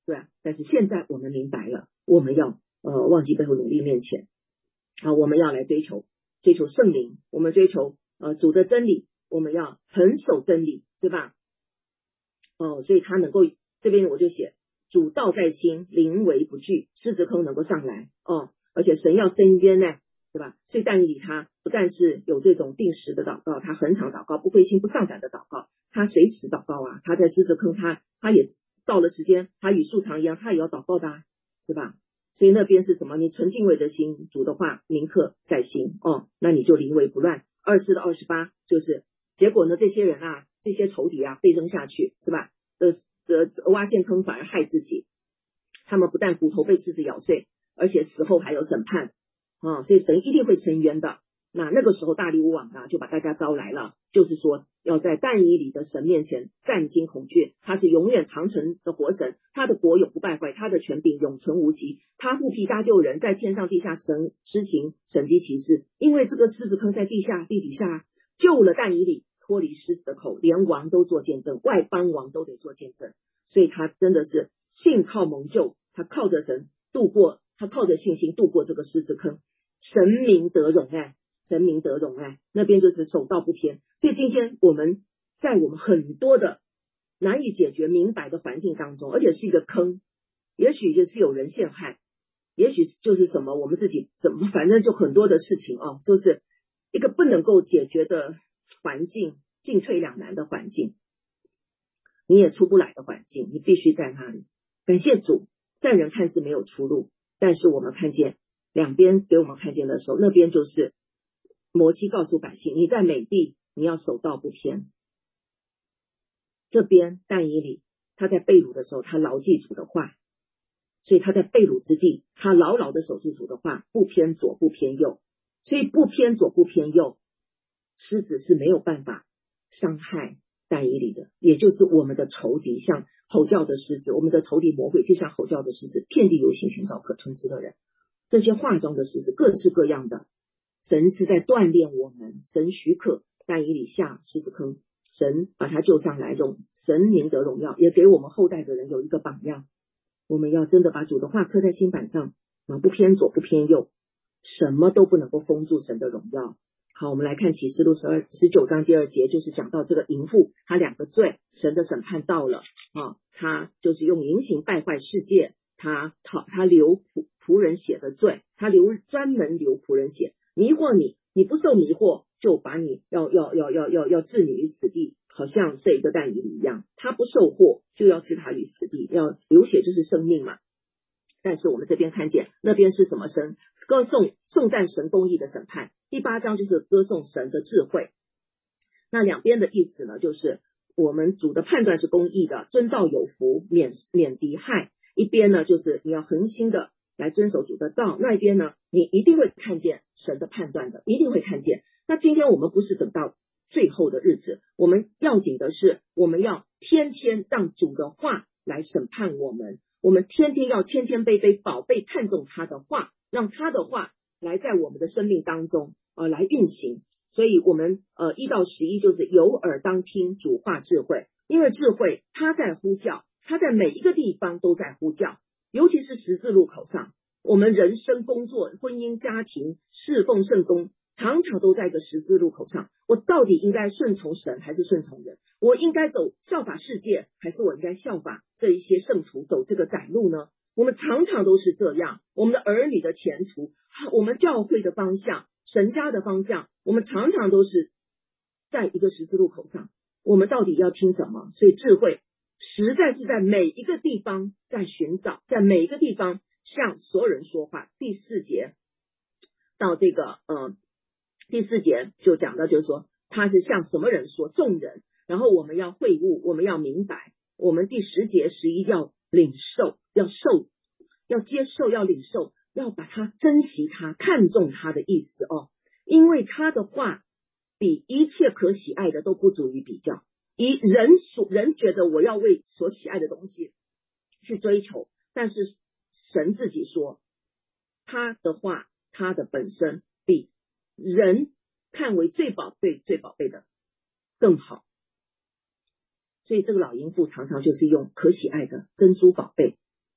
对吧？但是现在我们明白了，我们要忘记背后努力面前，我们要来追求圣灵，我们追求主的真理，我们要恒守真理，对吧？所以他能够这边我就写主道在心，临危不惧，狮子坑能够上来而且神要伸冤呢，对吧？所以但以理他不但是有这种定时的祷告，他恒常祷告，不灰心不丧胆的祷告，他随时祷告啊，他在狮子坑他也到了时间，他与树常一样，他也要祷告的是吧？所以那边是什么？你纯敬畏的心，主的话铭刻在心那你就临危不乱。24到28就是结果呢，这些人这些仇敌被扔下去是吧？挖陷坑反而害自己，他们不但骨头被狮子咬碎，而且死后还有审判所以神一定会伸冤的。那个时候大利乌王就把大家招来了，就是说要在但以理的神面前战惊恐惧，他是永远长存的活神，他的国永不败坏，他的权柄永存无极，他护庇搭救人，在天上地下神施行神迹奇事。因为这个狮子坑在地底下救了但以理脱离狮子的口，连王都做见证，外邦王都得做见证，所以他真的是信靠蒙救，他靠着神度过，他靠着信心度过这个狮子坑，神明得荣神明得荣那边就是守道不偏。所以今天我们在我们很多的难以解决明白的环境当中，而且是一个坑，也许就是有人陷害，也许就是什么我们自己怎么反正就很多的事情就是一个不能够解决的环境，进退两难的环境，你也出不来的环境，你必须在那里。感谢主，在人看似没有出路，但是我们看见两边给我们看见的时候，那边就是摩西告诉百姓，你在美地你要守道不偏。这边但以理他在被掳的时候，他牢记主的话，所以他在被掳之地，他牢牢的守住主的话，不偏左不偏右。所以不偏左不偏右，狮子是没有办法伤害但以理的，也就是我们的仇敌，像吼叫的狮子，我们的仇敌魔鬼就像吼叫的狮子，遍地游行寻找可吞吃的人。这些化妆的狮子各式各样的，神是在锻炼我们，神许可但以理下狮子坑，神把他救上来，神明得荣耀，也给我们后代的人有一个榜样。我们要真的把主的话刻在心板上，不偏左不偏右，什么都不能够封住神的荣耀。好，我们来看启示录19章第2节，就是讲到这个淫妇，他2个罪，神的审判到了他就是用淫行败坏世界，他流仆人血的罪，他专门流仆人血，迷惑你不受迷惑，就把你要置你于死地，好像这个但以理一样，他不受祸就要置他于死地，要流血就是生命嘛。但是我们这边看见那边是什么神？歌颂赞神公义的审判。第8章就是歌颂神的智慧。那两边的意思呢，就是我们主的判断是公义的，遵道有福，免敌害。一边呢，就是你要恒心的来遵守主的道，那一边呢，你一定会看见神的判断的，一定会看见。那今天我们不是等到最后的日子，我们要紧的是我们要天天让主的话来审判我们，我们天天要谦谦卑卑宝贝看重他的话，让他的话来在我们的生命当中来运行。所以我们1到11就是有耳当听主话智慧，因为智慧他在呼叫，他在每一个地方都在呼叫，尤其是十字路口上，我们人生工作婚姻家庭侍奉圣工常常都在一个十字路口上，我到底应该顺从神还是顺从人？我应该走效法世界，还是我应该效法这一些圣徒走这个窄路呢？我们常常都是这样，我们的儿女的前途，我们教会的方向，神家的方向，我们常常都是在一个十字路口上，我们到底要听什么？所以智慧实在是在每一个地方在寻找，在每一个地方向所有人说话。第4节到这个第4节就讲到，就是说他是向什么人说？众人。然后我们要会悟，我们要明白。我们第10节11要领受，要接受，要领受，要把它珍惜它，看重它的意思因为他的话比一切可喜爱的都不足以比较。人觉得我要为所喜爱的东西去追求，但是神自己说他的话，他的本身比人看为最宝贝的更好。所以这个老淫妇常常就是用可喜爱的珍珠宝贝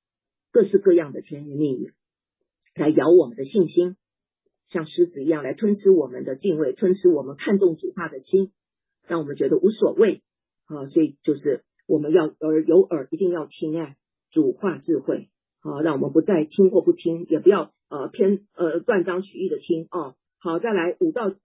各式各样的甜言蜜语来咬我们的信心，像狮子一样来吞吃我们的敬畏，吞吃我们看重主话的心，让我们觉得无所谓所以就是我们要有耳一定要听主话智慧让我们不再听或不听，也不要断章取义的听好，再来5到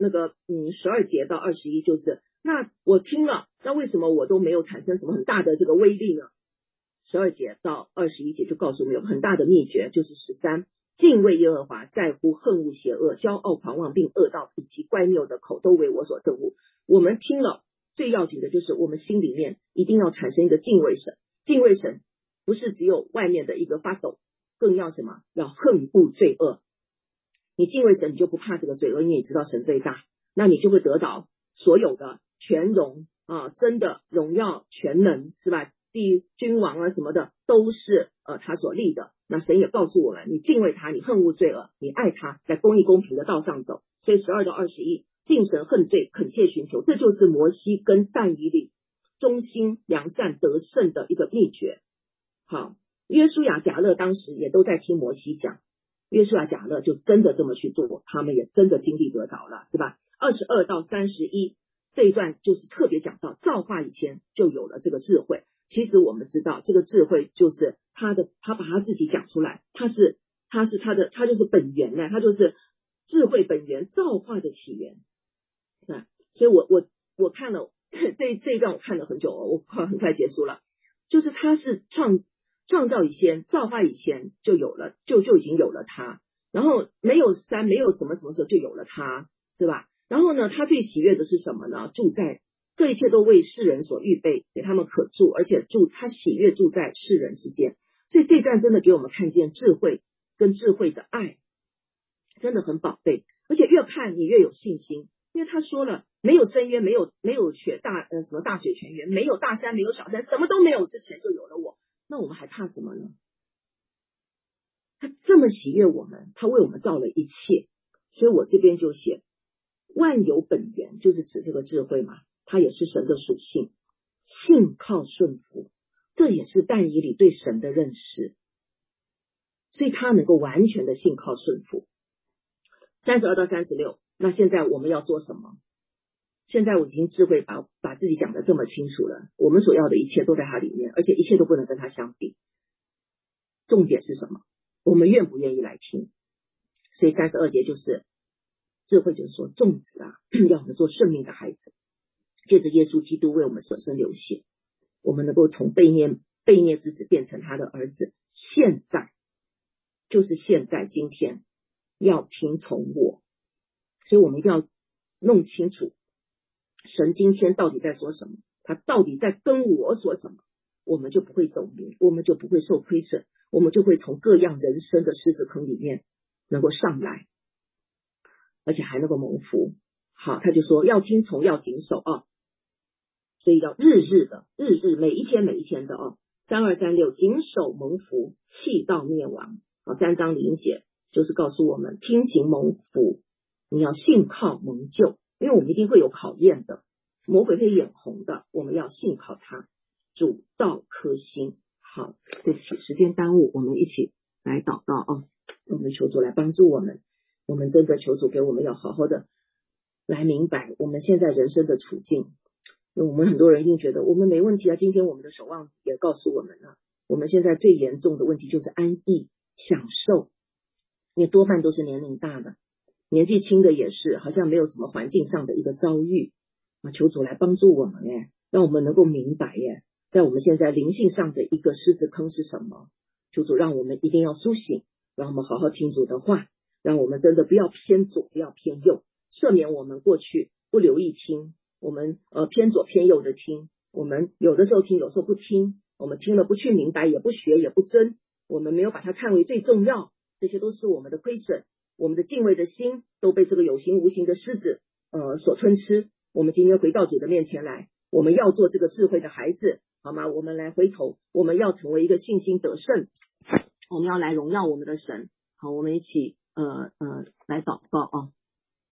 12节到21，就是那我听了，那为什么我都没有产生什么很大的这个威力呢？12节到21节就告诉我们有很大的秘诀，就是13，敬畏耶和华，在乎恨恶邪恶，骄傲狂妄并恶道以及乖谬的口都为我所憎恶。我们听了，最要紧的就是我们心里面一定要产生一个敬畏神，敬畏神不是只有外面的一个发抖，更要什么？要恨恶罪恶。你敬畏神，你就不怕这个罪恶，因为你知道神最大，那你就会得到所有的全荣真的荣耀全能，是吧？君王什么的都是他所立的。那神也告诉我们，你敬畏他，你恨恶罪恶，你爱他，在公义公平的道上走。所以12到21，敬神恨罪，恳切寻求，这就是摩西跟但以理忠心良善得胜的一个秘诀。好，约书亚迦勒当时也都在听摩西讲，约书亚迦勒就真的这么去做，他们也真的经历得着了，是吧？22到31这一段就是特别讲到造化以前就有了这个智慧。其实我们知道这个智慧就是他把他自己讲出来，他就是本源呢，他就是智慧本源，造化的起源。所以我看了这一段，我看了很久我很快结束了。就是他是创造以前，造化以前就有了，就已经有了他，然后没有山，没有什么时候就有了他，是吧？然后呢，他最喜悦的是什么呢？住在这一切都为世人所预备，给他们可住，而且他喜悦住在世人之间。所以这段真的给我们看见智慧跟智慧的爱真的很宝贝，而且越看你越有信心，因为他说了，没有深渊，没有什么大水泉源，没有大山，没有小山，什么都没有之前就有了我，那我们还怕什么呢？他这么喜悦我们，他为我们造了一切。所以我这边就写万有本源，就是指这个智慧嘛，它也是神的属性。信靠顺服，这也是但以理对神的认识，所以他能够完全的信靠顺服。32到36，那现在我们要做什么？现在我已经智慧把自己讲得这么清楚了，我们所要的一切都在它里面，而且一切都不能跟它相比。重点是什么？我们愿不愿意来听？所以32节就是智慧，就是说种子要我们做顺命的孩子，借着耶稣基督为我们舍身流血，我们能够从悖逆之子变成他的儿子。现在就是现在今天要听从我，所以我们一定要弄清楚神今天到底在说什么，他到底在跟我说什么，我们就不会走迷，我们就不会受亏损，我们就会从各样人生的狮子坑里面能够上来，而且还能够蒙福。好，他就说要听从，要谨守所以要日日每一天的32、36谨守蒙福，弃道灭亡。3章0节就是告诉我们听行蒙福，你要信靠蒙救，因为我们一定会有考验的，魔鬼会眼红的，我们要信靠他，主道可行。好，对不起，时间耽误，我们一起来祷告我们求主来帮助我们，我们真的求主给我们要好好的来明白我们现在人生的处境。因为我们很多人一定觉得我们没问题今天我们的守望也告诉我们了，我们现在最严重的问题就是安逸享受，因为多半都是年龄大的，年纪轻的也是好像没有什么环境上的一个遭遇求主来帮助我们让我们能够明白在我们现在灵性上的一个狮子坑是什么。求主让我们一定要苏醒，让我们好好听主的话，让我们真的不要偏左不要偏右，赦免我们过去不留意听，我们偏左偏右的听，我们有的时候听有时候不听，我们听了不去明白，也不学也不遵，我们没有把它看为最重要，这些都是我们的亏损，我们的敬畏的心都被这个有形无形的狮子所吞吃。我们今天回到主的面前来，我们要做这个智慧的孩子，好吗？我们来回头，我们要成为一个信心得胜，我们要来荣耀我们的神。好，我们一起来祷告